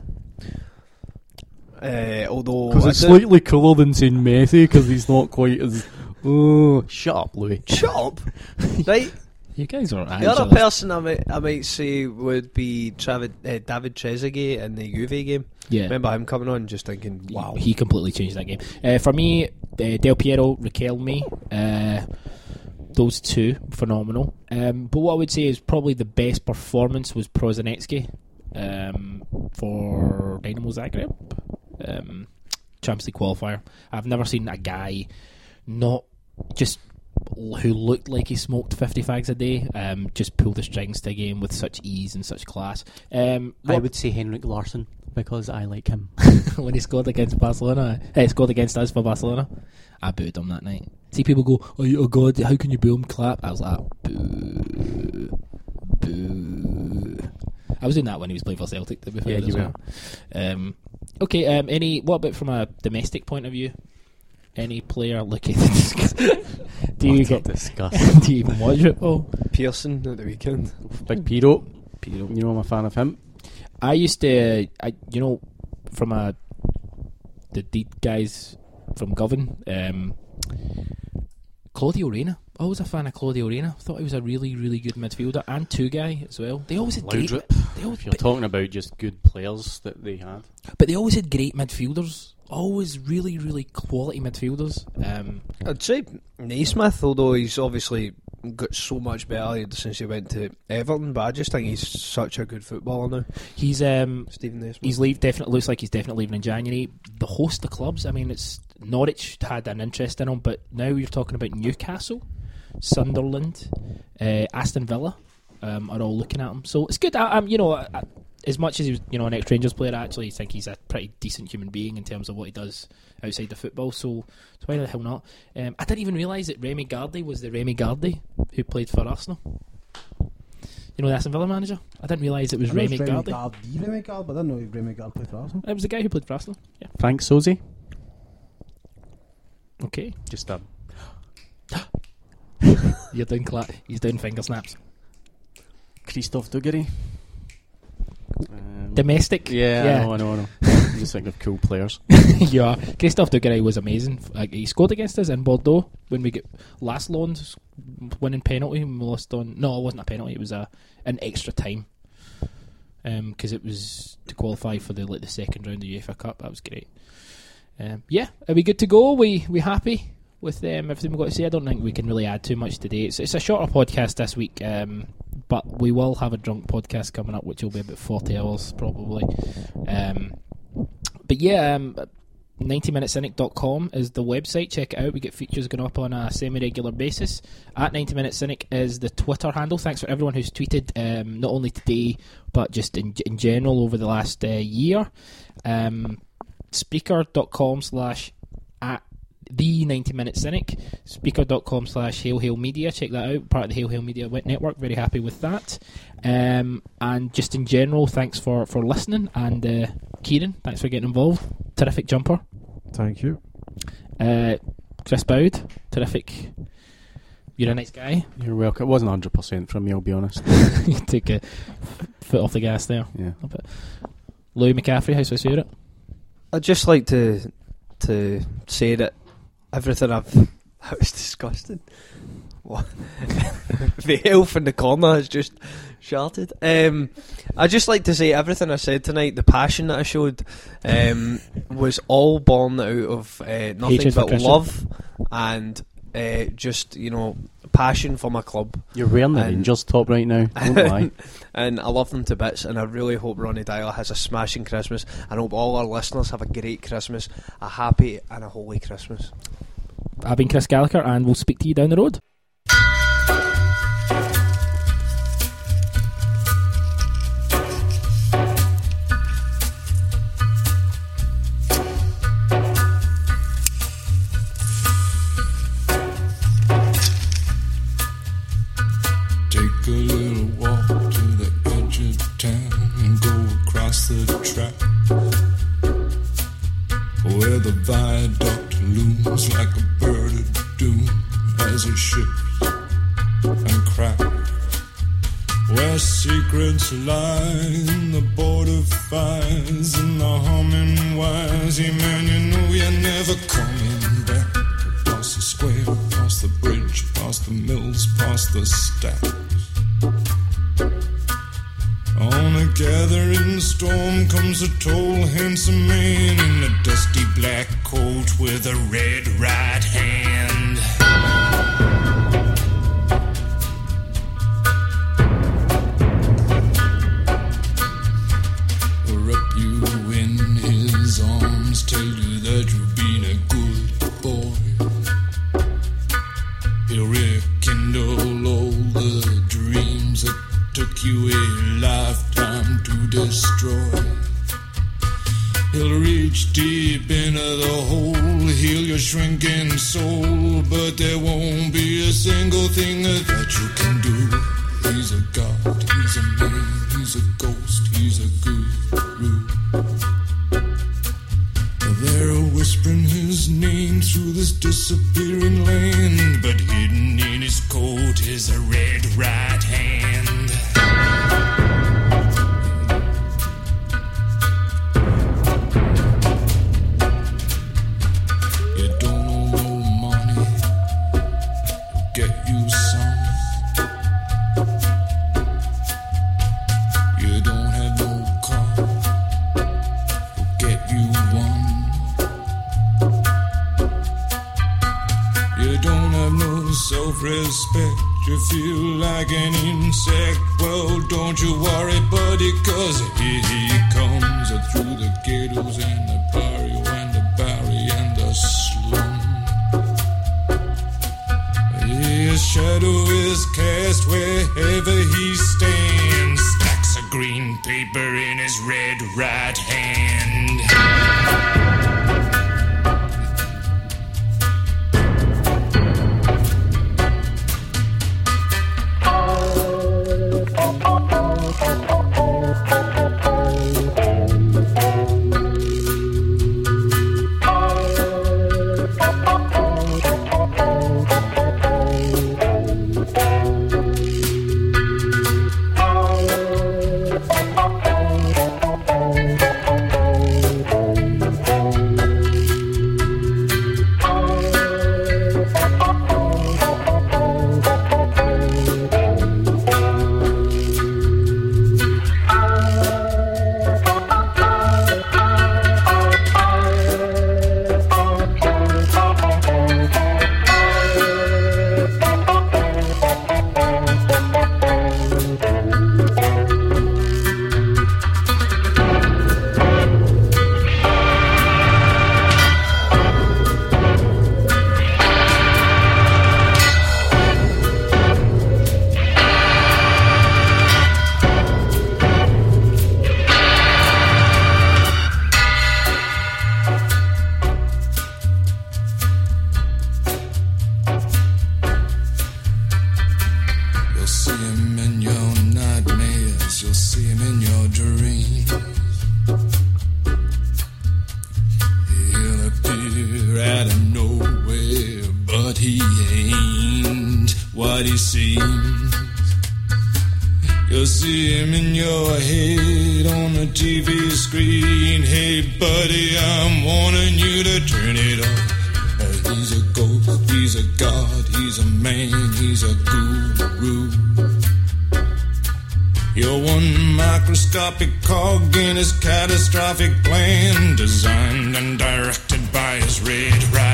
Uh, although Because I it's do- slightly cooler than saying Messi, because he's not quite as. Oh, shut up, Louis. Shut up. Right. You guys are... The other person I might, I might say would be Travid, uh, David Trezeguet in the Juve game. Yeah. Remember him coming on, just thinking, wow. He completely changed that game. Uh, for me, uh, Del Piero, Riquelme, uh, those two, phenomenal. Um, but what I would say is probably the best performance was Prozinecki um, for Dynamo Zagreb. Um, Champions League qualifier. I've never seen a guy not just who looked like he smoked fifty fags a day um, just pull the strings to a game with such ease and such class. Um, I what- would say Henrik Larsson, because I like him. when he scored against Barcelona, eh, he scored against us for Barcelona. I booed him that night. See people go, oh, you- oh God, how can you boo him? Clap. I was like, boo, boo. I was doing that when he was playing for Celtic. To be fair, Yeah, as you well. Um, okay. Um, any? What about from a domestic point of view? Any player looking? do you What a get? disgust. Do you even watch football? Pearson at the weekend. Big Piro. You know I'm a fan of him. I used to, I you know, from a the deed guys from Govan, um, Claudio Reyna. Always a fan of Claudio Reyna. Thought he was a really, really good midfielder and two guy as well. They always had great, Laudrup. they always, If you're but, talking about just good players that they had. but they always had great midfielders. Always really, really quality midfielders. Um, I'd say Naismith, although he's obviously got so much better since he went to Everton, but I just think he's such a good footballer now. he's um, Stephen Naismith. he's leave. Definitely looks like he's definitely leaving in January. The host of clubs. I mean, it's Norwich had an interest in him, but now you're talking about Newcastle, Sunderland, uh, Aston Villa um, are all looking at him. So it's good. I, I'm, you know, I, I, as much as he was, you know, an ex-Rangers player, I actually think he's a pretty decent human being in terms of what he does outside the football. So, so why the hell not? Um, I didn't even realise that Remy Gardy was the Remy Gardy who played for Arsenal. You know the Aston Villa manager? I didn't realise it was I know Ray it's Ray McGardy. McGard, the Ray McGard, but I didn't know Ray McGard played for Arsenal. It was the guy who played for Arsenal. Yeah. Frank Sosie. Okay. Just um, You're doing cla- he's doing finger snaps. Christophe Dugarry. Um, Domestic. yeah, Yeah. I know, I know, I know. I'm just thinking of cool players. Yeah. Christophe Dugarry was amazing. Like, he scored against us in Bordeaux when we get last loans winning penalty and we lost on. No, it wasn't a penalty. It was a an extra time. Because um, it was to qualify for the like the second round of the UEFA Cup. That was great. Um, yeah, are we good to go? We we happy with um, everything we've got to say? I don't think we can really add too much today. It's, it's a shorter podcast this week, um, but we will have a drunk podcast coming up, which will be about forty hours probably. Um, but yeah, um, ninety minute cynic dot com is the website. Check it out. We get features going up on a semi-regular basis. At ninety minute cynic is the Twitter handle. Thanks for everyone who's tweeted, um, not only today, but just in, in general over the last uh, year. Um, Spreaker.com slash at the ninety minute cynic. Spreaker.com slash Hail Hail Media. Check that out. Part of the Hail Hail Media network. Very happy with that. Um, and just in general, thanks for, for listening. And uh, Kieran, thanks for getting involved. Terrific jumper. Thank you. Uh, Chris Bowd, terrific. You're a nice guy. You're welcome. It wasn't one hundred percent from me, I'll be honest. You took a foot off the gas there. Yeah. Louis McCaffrey, how's your it? I'd just like to to say that everything I've that was disgusting. What? The elf in the corner has just shouted. Um, I'd just like to say everything I said tonight, the passion that I showed, um, was all born out of uh, nothing Hatred for but Christian. love and uh, just, you know, passion for my club. You're wearing the And- Rangers top right now. Don't lie. And I love them to bits, and I really hope Ronnie Dyer has a smashing Christmas. I hope all our listeners have a great Christmas, a happy and a holy Christmas. I've been Chris Gallagher, and we'll speak to you down the road. Take a little walk to the edge of town and go across the track where the viaduct looms like a bird of doom as it shifts and cracks, where secrets lie in the border fires and the humming wires. Yeah, man, you know you're never coming back. Across the square, across the bridge, past the mills, past the stacks. On a gathering storm comes a tall, handsome man in a dusty black coat with a red right hand. Wrap you in his arms, tell you that you've been a good boy. He'll rekindle all the dreams that took you a lifetime to destroy. He'll reach deep into the hole, heal your shrinking soul, but there won't be a single thing that you can do. He's a god, he's a man, he's a ghost, he's a guru. They're whispering his name through this disappearing land, but hidden in his coat is a red right hand. You don't owe no money, get you some. You don't have no car, get you one. You don't have no self-respect, you feel like an insect. Well, don't you worry, buddy, cause here he comes through the ghettos and the barrio and the barry and the slum. His shadow is cast wherever he stands, stacks of green paper in his red right hand. Oh, he ain't what he seems. You'll see him in your head on the T V screen. Hey buddy, I'm warning you to turn it off. Uh, he's a ghost, he's a god, he's a man, he's a guru. You're one microscopic cog in his catastrophic plan, designed and directed by his red right.